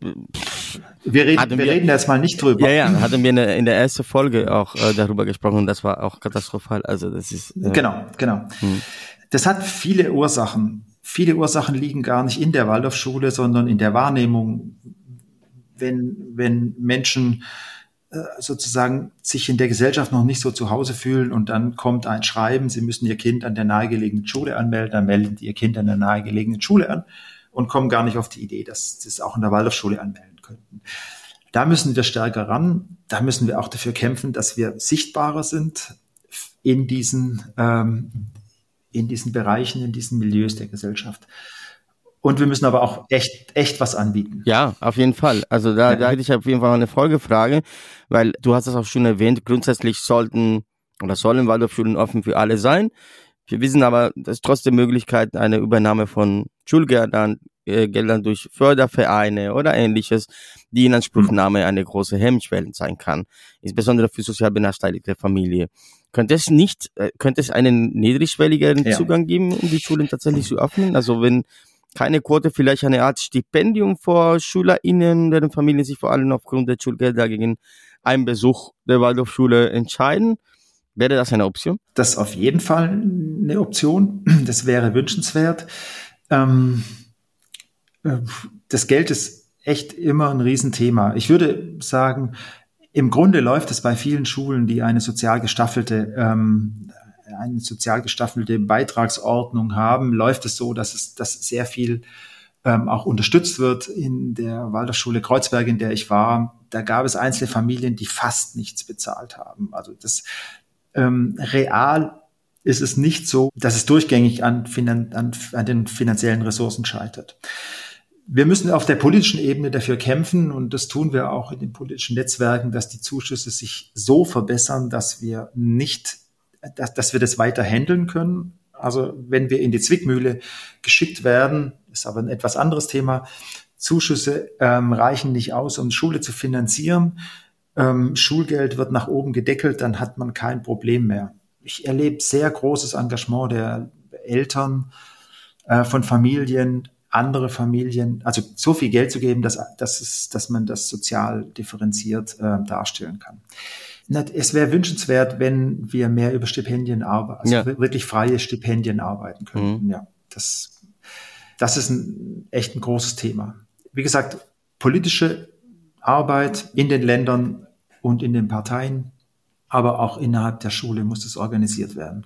Wir reden jetzt mal nicht drüber. Ja, hatten wir in der ersten Folge auch darüber gesprochen. Das war auch katastrophal. Also das ist. Genau. Das hat viele Ursachen. Viele Ursachen liegen gar nicht in der Waldorfschule, sondern in der Wahrnehmung, wenn Menschen sozusagen sich in der Gesellschaft noch nicht so zu Hause fühlen und dann kommt ein Schreiben, sie müssen ihr Kind an der nahegelegenen Schule anmelden, dann melden die ihr Kind an der nahegelegenen Schule an und kommen gar nicht auf die Idee, dass sie es auch in der Waldorfschule anmelden könnten. Da müssen wir stärker ran, da müssen wir auch dafür kämpfen, dass wir sichtbarer sind in diesen Bereichen, in diesen Milieus der Gesellschaft. Und wir müssen aber auch echt was anbieten. Ja, auf jeden Fall. Also da hätte ich auf jeden Fall eine Folgefrage, weil du hast es auch schon erwähnt, grundsätzlich sollen Waldorfschulen offen für alle sein. Wir wissen aber, dass trotzdem Möglichkeit eine Übernahme von Schulgeldern durch Fördervereine oder Ähnliches, die Inanspruchnahme eine große Hemmschwelle sein kann, insbesondere für sozial benachteiligte Familien. Könnte es einen niedrigschwelligeren Zugang geben, um die Schulen tatsächlich zu öffnen? Also wenn keine Quote, vielleicht eine Art Stipendium für SchülerInnen, deren Familien sich vor allem aufgrund der Schulgelder gegen einen Besuch der Waldorfschule entscheiden. Wäre das eine Option? Das ist auf jeden Fall eine Option. Das wäre wünschenswert. Das Geld ist echt immer ein Riesenthema. Ich würde sagen, im Grunde läuft es bei vielen Schulen, die eine sozial gestaffelte Beitragsordnung haben, läuft es so, dass sehr viel auch unterstützt wird. In der Waldorfschule Kreuzberg, in der ich war, da gab es einzelne Familien, die fast nichts bezahlt haben. Also das real ist es nicht so, dass es durchgängig an den finanziellen Ressourcen scheitert. Wir müssen auf der politischen Ebene dafür kämpfen, und das tun wir auch in den politischen Netzwerken, dass die Zuschüsse sich so verbessern, dass wir das weiter handeln können. Also wenn wir in die Zwickmühle geschickt werden, ist aber ein etwas anderes Thema. Zuschüsse reichen nicht aus, um Schule zu finanzieren. Schulgeld wird nach oben gedeckelt, dann hat man kein Problem mehr. Ich erlebe sehr großes Engagement der Eltern, von Familien, andere Familien, also so viel Geld zu geben, dass man das sozial differenziert darstellen kann. Es wäre wünschenswert, wenn wir mehr über Stipendien arbeiten, also wirklich freie Stipendien arbeiten könnten. Mhm. Ja, das ist echt ein großes Thema. Wie gesagt, politische Arbeit in den Ländern und in den Parteien, aber auch innerhalb der Schule muss es organisiert werden.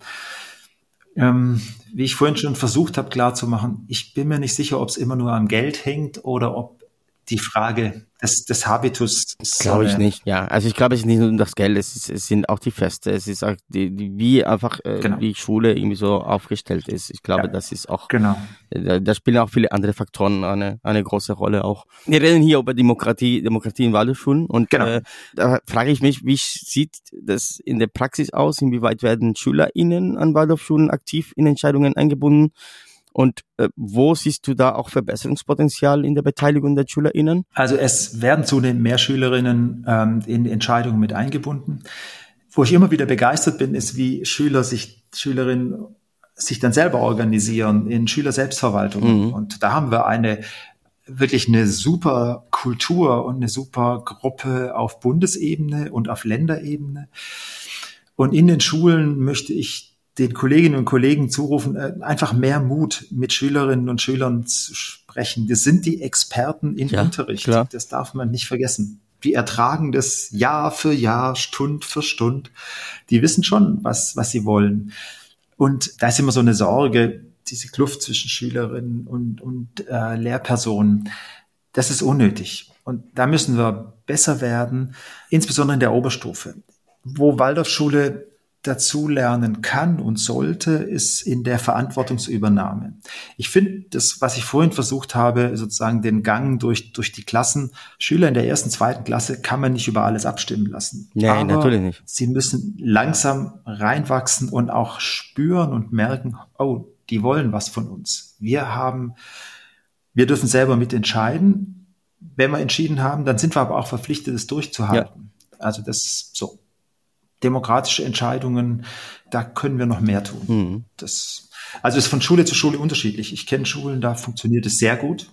Wie ich vorhin schon versucht habe klarzumachen, ich bin mir nicht sicher, ob es immer nur am Geld hängt oder ob die Frage des Habitus ist. Glaube ich nicht, ja. Also ich glaube, es ist nicht nur das Geld, es sind auch die Feste, es ist auch wie einfach die Schule irgendwie so aufgestellt ist. Ich glaube, das ist auch, da spielen auch viele andere Faktoren eine große Rolle auch. Wir reden hier über Demokratie in Waldorfschulen und da frage ich mich, wie sieht das in der Praxis aus? Inwieweit werden SchülerInnen an Waldorfschulen aktiv in Entscheidungen eingebunden? Und wo siehst du da auch Verbesserungspotenzial in der Beteiligung der SchülerInnen? Also es werden zunehmend mehr Schülerinnen in Entscheidungen mit eingebunden. Wo ich immer wieder begeistert bin, ist, wie Schülerinnen sich dann selber organisieren in Schülerselbstverwaltungen. Mhm. Und da haben wir wirklich eine super Kultur und eine super Gruppe auf Bundesebene und auf Länderebene. Und in den Schulen möchte ich den Kolleginnen und Kollegen zurufen, einfach mehr Mut mit Schülerinnen und Schülern zu sprechen. Wir sind die Experten im Unterricht. Klar. Das darf man nicht vergessen. Die ertragen das Jahr für Jahr, Stund für Stund. Die wissen schon, was sie wollen. Und da ist immer so eine Sorge, diese Kluft zwischen Schülerinnen und Lehrpersonen. Das ist unnötig. Und da müssen wir besser werden, insbesondere in der Oberstufe. Wo Waldorfschule dazu lernen kann und sollte, ist in der Verantwortungsübernahme. Ich finde, das, was ich vorhin versucht habe, sozusagen den Gang durch die Klassen, Schüler in der 1., 2. Klasse kann man nicht über alles abstimmen lassen. Nein, natürlich nicht. Sie müssen langsam reinwachsen und auch spüren und merken, oh, die wollen was von uns. Wir dürfen selber mitentscheiden. Wenn wir entschieden haben, dann sind wir aber auch verpflichtet, es durchzuhalten. Ja. Also das ist so. Demokratische Entscheidungen, da können wir noch mehr tun. Mhm. Also ist von Schule zu Schule unterschiedlich. Ich kenne Schulen, da funktioniert es sehr gut.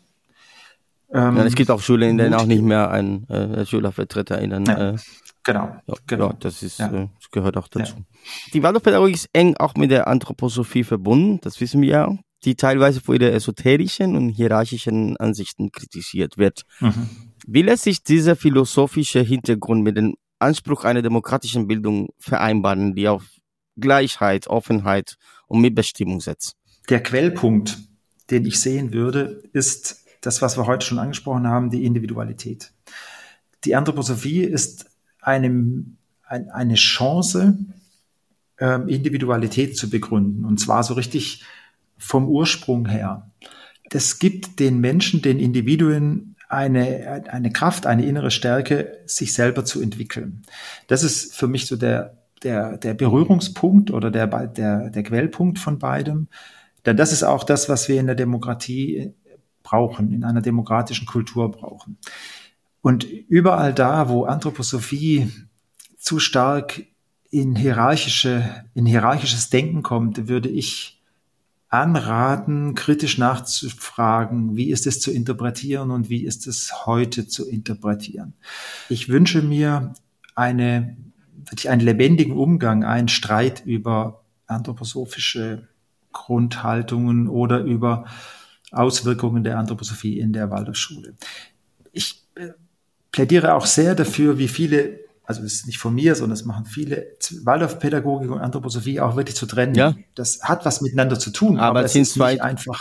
Es gibt auch Schulen, in denen auch nicht mehr ein Schülervertreter Genau. Ja, das gehört auch dazu. Ja. Die Waldorfpädagogik ist eng auch mit der Anthroposophie verbunden, das wissen wir ja, die teilweise für ihre esoterischen und hierarchischen Ansichten kritisiert wird. Mhm. Wie lässt sich dieser philosophische Hintergrund mit dem Anspruch einer demokratischen Bildung vereinbaren, die auf Gleichheit, Offenheit und Mitbestimmung setzt? Der Quellpunkt, den ich sehen würde, ist das, was wir heute schon angesprochen haben, die Individualität. Die Anthroposophie ist eine Chance, Individualität zu begründen, und zwar so richtig vom Ursprung her. Das gibt den Menschen, den Individuen eine Kraft, eine innere Stärke, sich selber zu entwickeln. Das ist für mich so der Berührungspunkt oder der Quellpunkt von beidem. Denn das ist auch das, was wir in der Demokratie brauchen, in einer demokratischen Kultur brauchen. Und überall da, wo Anthroposophie zu stark in hierarchisches Denken kommt, würde ich anraten, kritisch nachzufragen, wie ist es zu interpretieren und wie ist es heute zu interpretieren. Ich wünsche mir einen lebendigen Umgang, einen Streit über anthroposophische Grundhaltungen oder über Auswirkungen der Anthroposophie in der Waldorfschule. Ich plädiere auch sehr dafür, wie viele, also das ist nicht von mir, sondern das machen viele, Waldorfpädagogik und Anthroposophie auch wirklich zu trennen. Ja. Das hat was miteinander zu tun, aber es sind zwei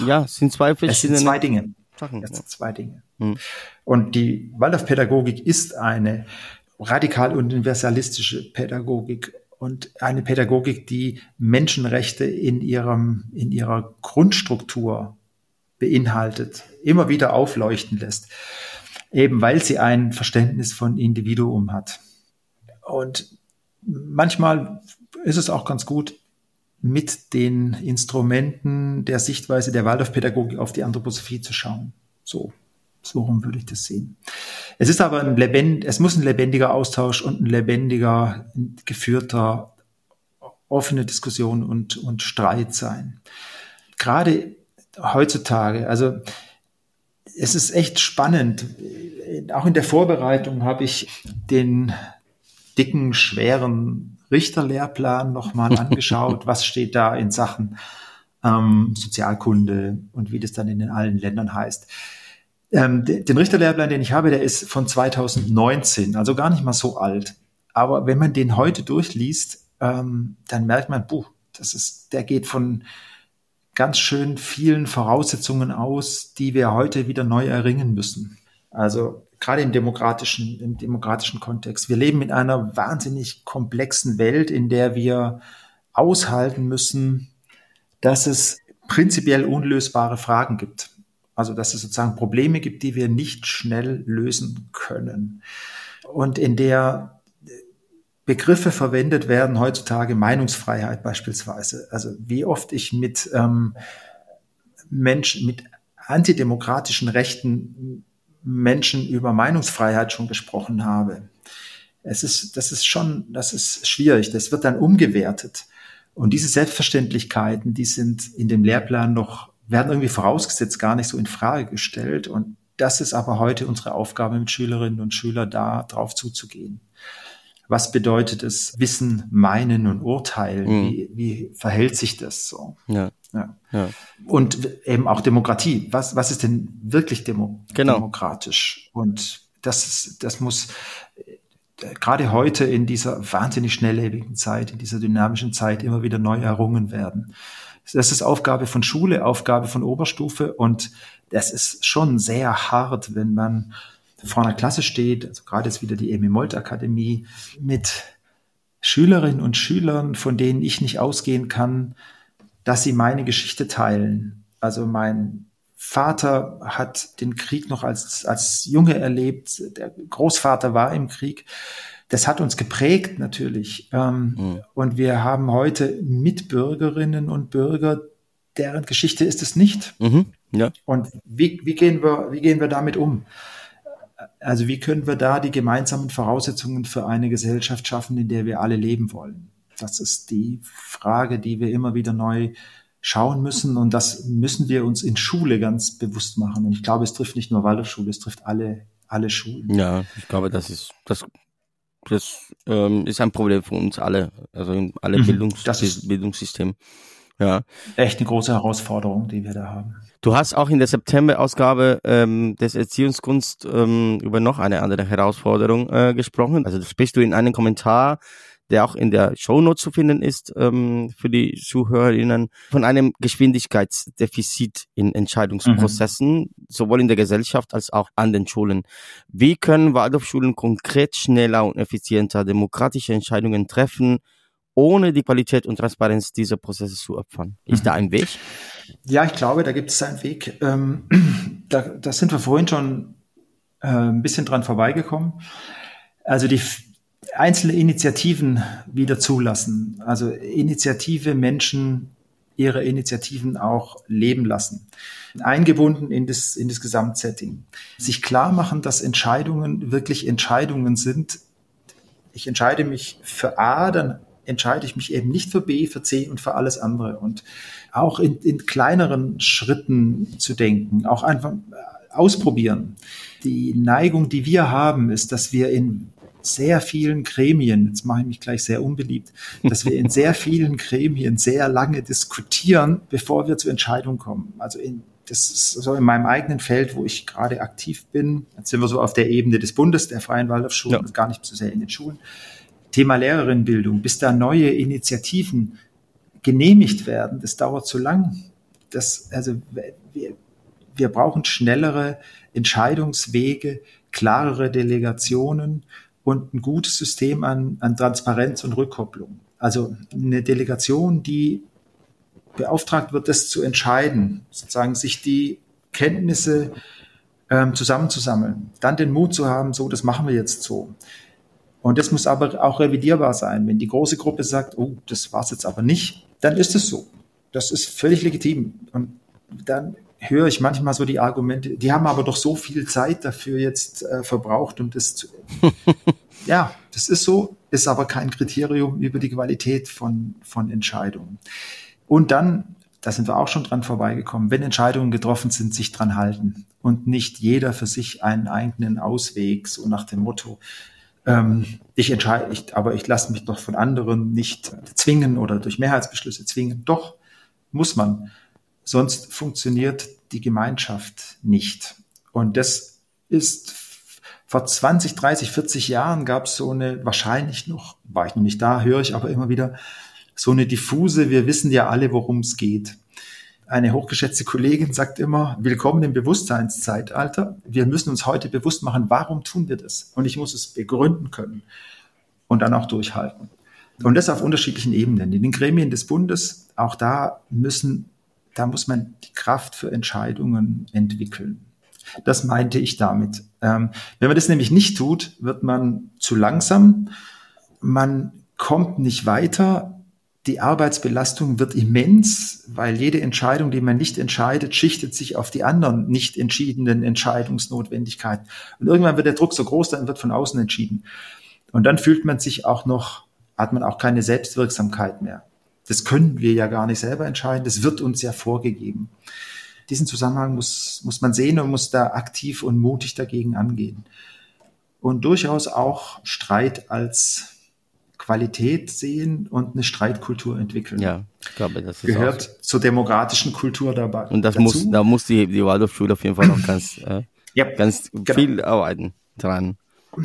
Dinge. Es sind zwei Dinge. Und die Waldorfpädagogik ist eine radikal universalistische Pädagogik und eine Pädagogik, die Menschenrechte in ihrer Grundstruktur beinhaltet, immer wieder aufleuchten lässt, eben weil sie ein Verständnis von Individuum hat. Und manchmal ist es auch ganz gut, mit den Instrumenten der Sichtweise der Waldorfpädagogik auf die Anthroposophie zu schauen. So rum würde ich das sehen. Es ist aber es muss ein lebendiger Austausch und ein lebendiger, geführter, offene Diskussion und Streit sein. Gerade heutzutage, also es ist echt spannend. Auch in der Vorbereitung habe ich den dicken, schweren Richterlehrplan nochmal angeschaut. Was steht da in Sachen Sozialkunde und wie das dann in allen Ländern heißt. Den Richterlehrplan, den ich habe, der ist von 2019, also gar nicht mal so alt. Aber wenn man den heute durchliest, dann merkt man, der geht von ganz schön vielen Voraussetzungen aus, die wir heute wieder neu erringen müssen. Also gerade im demokratischen Kontext. Wir leben in einer wahnsinnig komplexen Welt, in der wir aushalten müssen, dass es prinzipiell unlösbare Fragen gibt. Also dass es sozusagen Probleme gibt, die wir nicht schnell lösen können. Und in der Begriffe verwendet werden heutzutage, Meinungsfreiheit beispielsweise. Also wie oft ich mit Menschen, mit antidemokratischen Rechten Menschen über Meinungsfreiheit schon gesprochen habe. Das ist schwierig. Das wird dann umgewertet. Und diese Selbstverständlichkeiten, die sind in dem Lehrplan werden irgendwie vorausgesetzt, gar nicht so in Frage gestellt. Und das ist aber heute unsere Aufgabe mit Schülerinnen und Schülern, da drauf zuzugehen. Was bedeutet es, Wissen, Meinen und Urteilen? Wie verhält sich das so? Ja. Und eben auch Demokratie. Was ist denn wirklich demokratisch? Und das muss gerade heute in dieser wahnsinnig schnelllebigen Zeit, in dieser dynamischen Zeit immer wieder neu errungen werden. Das ist Aufgabe von Schule, Aufgabe von Oberstufe, und das ist schon sehr hart, wenn man vor einer Klasse steht, also gerade jetzt wieder die Emil Molt Akademie, mit Schülerinnen und Schülern, von denen ich nicht ausgehen kann, dass sie meine Geschichte teilen. Also mein Vater hat den Krieg noch als Junge erlebt, der Großvater war im Krieg. Das hat uns geprägt natürlich. Und wir haben heute Mitbürgerinnen und Bürger, deren Geschichte ist es nicht. Ja. Und wie gehen wir damit um? Also wie können wir da die gemeinsamen Voraussetzungen für eine Gesellschaft schaffen, in der wir alle leben wollen? Das ist die Frage, die wir immer wieder neu schauen müssen. Und das müssen wir uns in Schule ganz bewusst machen. Und ich glaube, es trifft nicht nur Waldorfschule, es trifft alle Schulen. Ja, ich glaube, das ist ein Problem für uns alle, also in alle Bildungssystem. Ja. Echt eine große Herausforderung, die wir da haben. Du hast auch in der September-Ausgabe des Erziehungskunst über noch eine andere Herausforderung gesprochen. Also das sprichst du in einem Kommentar, der auch in der Shownote zu finden ist, für die Zuhörerinnen, von einem Geschwindigkeitsdefizit in Entscheidungsprozessen, sowohl in der Gesellschaft als auch an den Schulen. Wie können Waldorfschulen konkret schneller und effizienter demokratische Entscheidungen treffen, ohne die Qualität und Transparenz dieser Prozesse zu opfern? Ist da ein Weg? Ja, ich glaube, da gibt es einen Weg. Da sind wir vorhin schon ein bisschen dran vorbeigekommen. Also die einzelne Initiativen wieder zulassen. Also Menschen ihre Initiativen auch leben lassen. Eingebunden in das Gesamtsetting. Sich klar machen, dass Entscheidungen wirklich Entscheidungen sind. Ich entscheide mich für A, dann entscheide ich mich eben nicht für B, für C und für alles andere. Und auch in kleineren Schritten zu denken, auch einfach ausprobieren. Die Neigung, die wir haben, ist, dass wir in sehr vielen Gremien, jetzt mache ich mich gleich sehr unbeliebt, dass wir in sehr vielen Gremien sehr lange diskutieren, bevor wir zur Entscheidung kommen. Also das ist so in meinem eigenen Feld, wo ich gerade aktiv bin. Jetzt sind wir so auf der Ebene des Bundes, der Freien Waldorfschulen, ja. Gar nicht so sehr in den Schulen. Thema Lehrerinnenbildung, bis da neue Initiativen genehmigt werden, das dauert zu lang. Wir brauchen schnellere Entscheidungswege, klarere Delegationen und ein gutes System an Transparenz und Rückkopplung. Also eine Delegation, die beauftragt wird, das zu entscheiden, sozusagen sich die Kenntnisse zusammenzusammeln, dann den Mut zu haben, so, das machen wir jetzt so. Und das muss aber auch revidierbar sein. Wenn die große Gruppe sagt, oh, das war's jetzt aber nicht, dann ist es so. Das ist völlig legitim. Und dann höre ich manchmal so die Argumente, die haben aber doch so viel Zeit dafür jetzt verbraucht, um das zu... Ja, das ist so, ist aber kein Kriterium über die Qualität von Entscheidungen. Und dann, da sind wir auch schon dran vorbeigekommen, wenn Entscheidungen getroffen sind, sich dran halten und nicht jeder für sich einen eigenen Ausweg, so nach dem Motto, ich entscheide, aber ich lasse mich doch von anderen nicht zwingen oder durch Mehrheitsbeschlüsse zwingen. Doch, muss man. Sonst funktioniert die Gemeinschaft nicht. Und das ist vor 20, 30, 40 Jahren gab es so eine, wahrscheinlich noch, war ich noch nicht da, höre ich aber immer wieder, so eine diffuse, wir wissen ja alle, worum es geht. Eine hochgeschätzte Kollegin sagt immer, willkommen im Bewusstseinszeitalter. Wir müssen uns heute bewusst machen, warum tun wir das? Und ich muss es begründen können und dann auch durchhalten. Und das auf unterschiedlichen Ebenen. In den Gremien des Bundes, auch da muss man die Kraft für Entscheidungen entwickeln. Das meinte ich damit. Wenn man das nämlich nicht tut, wird man zu langsam, man kommt nicht weiter, die Arbeitsbelastung wird immens, weil jede Entscheidung, die man nicht entscheidet, schichtet sich auf die anderen nicht entschiedenen Entscheidungsnotwendigkeiten. Und irgendwann wird der Druck so groß, dann wird von außen entschieden. Und dann fühlt man sich auch noch, hat man auch keine Selbstwirksamkeit mehr. Das können wir ja gar nicht selber entscheiden, das wird uns ja vorgegeben. Diesen Zusammenhang muss man sehen und muss da aktiv und mutig dagegen angehen. Und durchaus auch Streit als Qualität sehen und eine Streitkultur entwickeln. Ja, ich glaube, das ist gehört auch zur demokratischen Kultur dabei. Und da muss die Waldorfschule auf jeden Fall noch ganz viel arbeiten dran.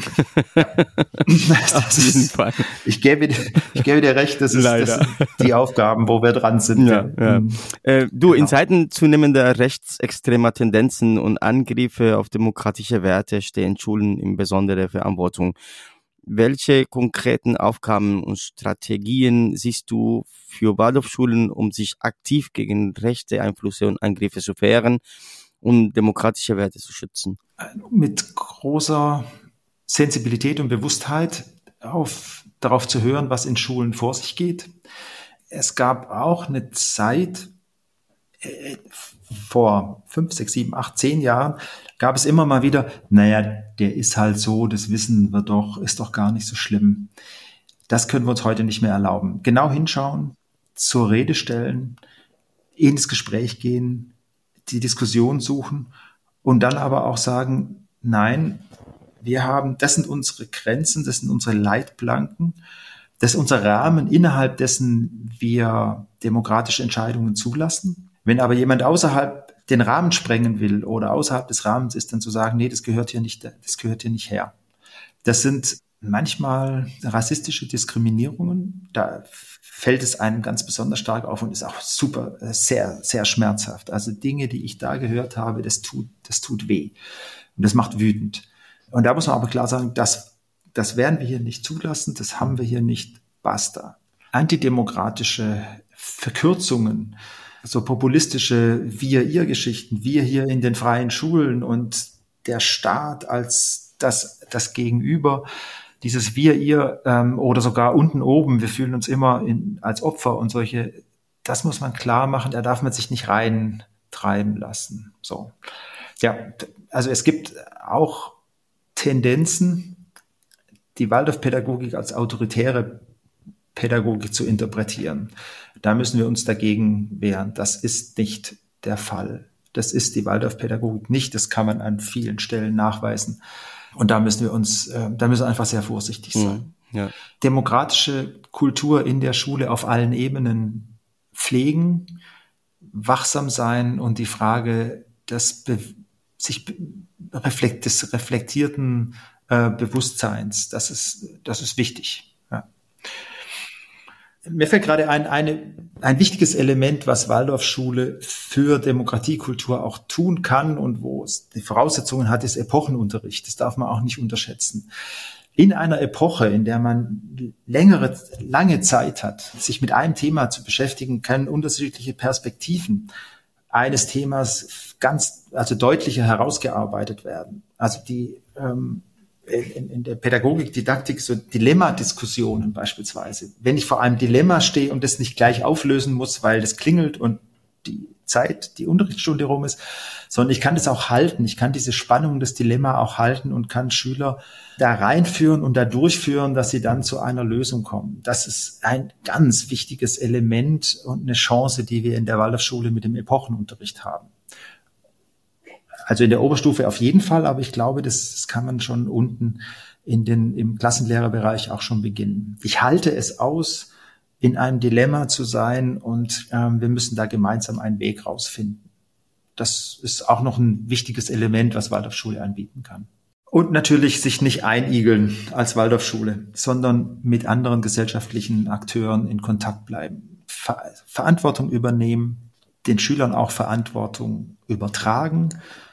Auf jeden Fall. Ich gebe dir recht, das sind die Aufgaben, wo wir dran sind. In Zeiten zunehmender rechtsextremer Tendenzen und Angriffe auf demokratische Werte stehen Schulen in besonderer Verantwortung. Welche konkreten Aufgaben und Strategien siehst du für Waldorfschulen, um sich aktiv gegen rechte Einflüsse und Angriffe zu wehren und demokratische Werte zu schützen? Mit großer Sensibilität und Bewusstheit darauf zu hören, was in Schulen vor sich geht. Es gab auch eine Zeit, vor 5, 6, 7, 8, 10 Jahren, gab es immer mal wieder, der ist halt so, das wissen wir doch, ist doch gar nicht so schlimm. Das können wir uns heute nicht mehr erlauben. Genau hinschauen, zur Rede stellen, ins Gespräch gehen, die Diskussion suchen und dann aber auch sagen, nein, das sind unsere Grenzen, das sind unsere Leitplanken, das ist unser Rahmen, innerhalb dessen wir demokratische Entscheidungen zulassen. Wenn aber jemand außerhalb den Rahmen sprengen will oder außerhalb des Rahmens ist, dann zu sagen, nee, das gehört hier nicht her. Das sind manchmal rassistische Diskriminierungen. Da fällt es einem ganz besonders stark auf und ist auch super, sehr, sehr schmerzhaft. Also Dinge, die ich da gehört habe, das tut weh und das macht wütend. Und da muss man aber klar sagen, das werden wir hier nicht zulassen, das haben wir hier nicht, basta. Antidemokratische Verkürzungen, so populistische Wir-Ihr-Geschichten, wir hier in den freien Schulen und der Staat als das Gegenüber, dieses Wir-Ihr oder sogar unten oben, wir fühlen uns immer als Opfer und solche, das muss man klar machen, da darf man sich nicht reintreiben lassen. So. Ja, also es gibt auch Tendenzen, die Waldorfpädagogik als autoritäre Pädagogik zu interpretieren. Da müssen wir uns dagegen wehren. Das ist nicht der Fall. Das ist die Waldorfpädagogik nicht. Das kann man an vielen Stellen nachweisen. Und da müssen wir einfach sehr vorsichtig sein. Ja. Demokratische Kultur in der Schule auf allen Ebenen pflegen, wachsam sein und die Frage des reflektierten Bewusstseins, das ist wichtig. Ja. Mir fällt gerade ein wichtiges Element, was Waldorfschule für Demokratiekultur auch tun kann und wo es die Voraussetzungen hat, ist Epochenunterricht. Das darf man auch nicht unterschätzen. in einer Epoche, in der man lange Zeit hat, sich mit einem Thema zu beschäftigen, können unterschiedliche Perspektiven eines Themas also deutlicher herausgearbeitet werden. Also die in der Pädagogik, Didaktik so Dilemmadiskussionen beispielsweise. Wenn ich vor einem Dilemma stehe und das nicht gleich auflösen muss, weil das klingelt und die Unterrichtsstunde rum ist, sondern ich kann das auch halten. Ich kann diese Spannung, das Dilemma auch halten und kann Schüler da reinführen und da durchführen, dass sie dann zu einer Lösung kommen. Das ist ein ganz wichtiges Element und eine Chance, die wir in der Waldorfschule mit dem Epochenunterricht haben. Also in der Oberstufe auf jeden Fall, aber ich glaube, das kann man schon unten im Klassenlehrerbereich auch schon beginnen. Ich halte es aus, in einem Dilemma zu sein und wir müssen da gemeinsam einen Weg rausfinden. Das ist auch noch ein wichtiges Element, was Waldorfschule anbieten kann. Und natürlich sich nicht einigeln als Waldorfschule, sondern mit anderen gesellschaftlichen Akteuren in Kontakt bleiben. Verantwortung übernehmen, den Schülern auch Verantwortung übertragen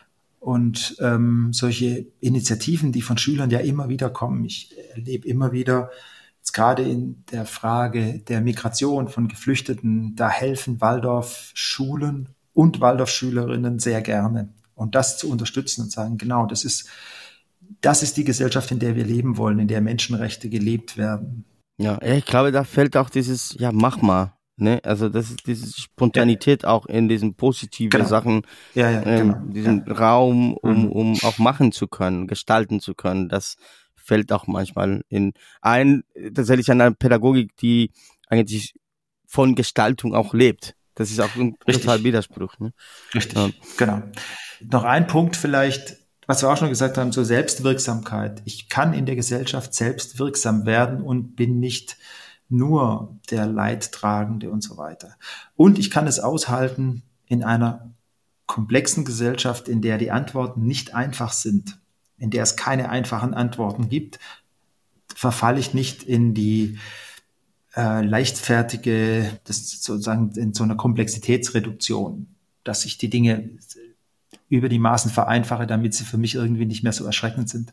und solche Initiativen, die von Schülern ja immer wieder kommen. Ich erlebe immer wieder, jetzt gerade in der Frage der Migration von Geflüchteten, da helfen Waldorfschulen und Waldorfschülerinnen sehr gerne. Und das zu unterstützen und sagen, genau, das ist die Gesellschaft, in der wir leben wollen, in der Menschenrechte gelebt werden. Ja, ich glaube, da fällt auch dieses, mach mal. Ne? Also das ist diese Spontanität auch in diesen positiven Sachen, diesen Raum, um auch machen zu können, gestalten zu können. Das fällt auch manchmal tatsächlich an einer Pädagogik, die eigentlich von Gestaltung auch lebt. Das ist auch ein total Widerspruch. Ne? Richtig, genau. Noch ein Punkt vielleicht, was wir auch schon gesagt haben, so Selbstwirksamkeit. Ich kann in der Gesellschaft selbst wirksam werden und bin nicht nur der Leidtragende und so weiter. Und ich kann es aushalten in einer komplexen Gesellschaft, in der die Antworten nicht einfach sind, in der es keine einfachen Antworten gibt, verfalle ich nicht in die leichtfertige, das sozusagen in so einer Komplexitätsreduktion, dass ich die Dinge über die Maßen vereinfache, damit sie für mich irgendwie nicht mehr so erschreckend sind.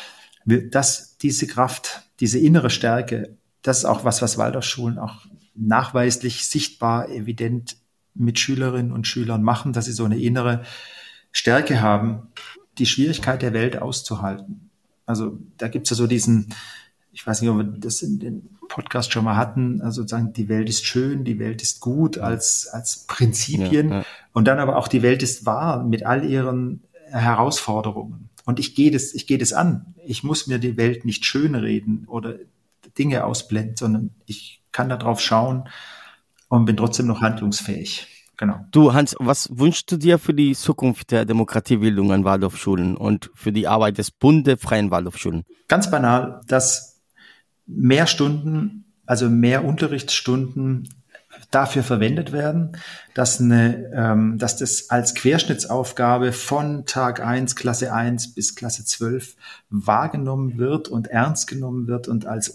Diese Kraft, diese innere Stärke, das ist auch was Waldorfschulen auch nachweislich, sichtbar, evident mit Schülerinnen und Schülern machen, dass sie so eine innere Stärke haben, die Schwierigkeit der Welt auszuhalten. Also da gibt's ja so diesen, ich weiß nicht, ob wir das in den Podcast schon mal hatten, also sozusagen die Welt ist schön, die Welt ist gut als Prinzipien und dann aber auch die Welt ist wahr mit all ihren Herausforderungen. Und ich gehe das an. Ich muss mir die Welt nicht schönreden oder Dinge ausblenden, sondern ich kann da drauf schauen und bin trotzdem noch handlungsfähig. Genau. Du, Hans, was wünschst du dir für die Zukunft der Demokratiebildung an Waldorfschulen und für die Arbeit des Bundes Freien Waldorfschulen? Ganz banal, dass mehr Stunden, also mehr Unterrichtsstunden dafür verwendet werden, dass das als Querschnittsaufgabe von Tag 1, Klasse 1 bis Klasse 12 wahrgenommen wird und ernst genommen wird und als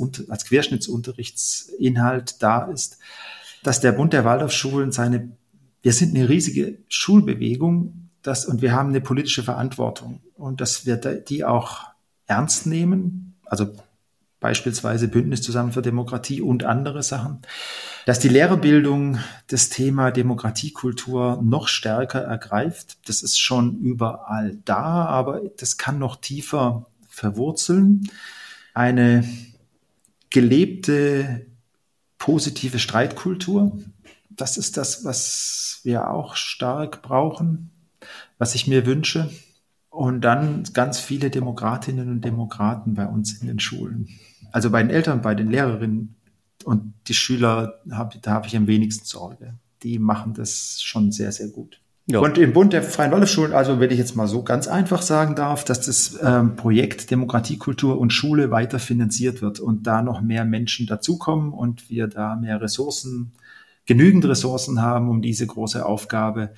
Querschnittsunterrichtsinhalt da ist, dass der Bund der Waldorfschulen wir sind eine riesige Schulbewegung, und wir haben eine politische Verantwortung und dass wir die auch ernst nehmen, also beispielsweise Bündnis zusammen für Demokratie und andere Sachen, dass die Lehrerbildung das Thema Demokratiekultur noch stärker ergreift. Das ist schon überall da, aber das kann noch tiefer verwurzeln. Eine gelebte, positive Streitkultur, das ist das, was wir auch stark brauchen, was ich mir wünsche. Und dann ganz viele Demokratinnen und Demokraten bei uns in den Schulen. Also bei den Eltern, bei den Lehrerinnen und die Schüler, da habe ich am wenigsten Sorge. Die machen das schon sehr, sehr gut. Ja. Und im Bund der Freien Waldorfschulen, also wenn ich jetzt mal so ganz einfach sagen darf, dass das Projekt Demokratiekultur und Schule weiter finanziert wird und da noch mehr Menschen dazukommen und wir da mehr genügend Ressourcen haben, um diese große Aufgabe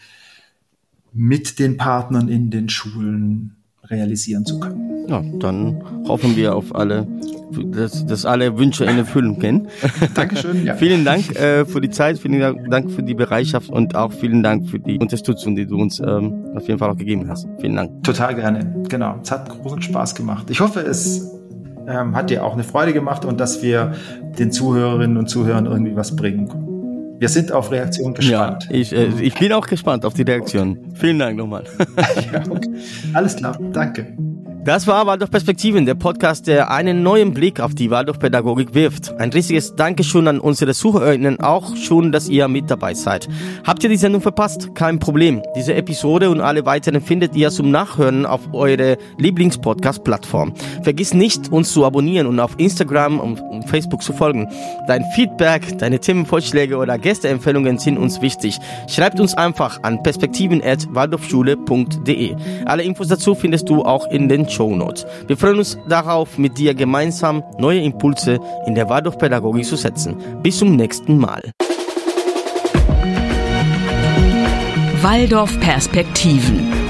mit den Partnern in den Schulen realisieren zu können. Ja, dann hoffen wir auf dass alle Wünsche in Erfüllung gehen. Dankeschön. Ja. Vielen Dank für die Zeit, vielen Dank für die Bereitschaft und auch vielen Dank für die Unterstützung, die du uns auf jeden Fall auch gegeben hast. Vielen Dank. Total gerne, genau. Es hat großen Spaß gemacht. Ich hoffe, es hat dir auch eine Freude gemacht und dass wir den Zuhörerinnen und Zuhörern irgendwie was bringen. Wir sind auf Reaktion gespannt. Ja, ich bin auch gespannt auf die Reaktion. Vielen Dank nochmal. Ja, okay. Alles klar, danke. Das war Waldorf Perspektiven, der Podcast, der einen neuen Blick auf die Waldorfpädagogik wirft. Ein riesiges Dankeschön an unsere ZuhörerInnen, auch schon, dass ihr mit dabei seid. Habt ihr die Sendung verpasst? Kein Problem. Diese Episode und alle weiteren findet ihr zum Nachhören auf eure Lieblings-Podcast-Plattform. Vergiss nicht, uns zu abonnieren und auf Instagram und Facebook zu folgen. Dein Feedback, deine Themenvorschläge oder Gästeempfehlungen sind uns wichtig. Schreibt uns einfach an perspektiven@waldorfschule.de. Alle Infos dazu findest du auch in den Shownotes. Wir freuen uns darauf, mit dir gemeinsam neue Impulse in der Waldorfpädagogik zu setzen. Bis zum nächsten Mal. Waldorf Perspektiven.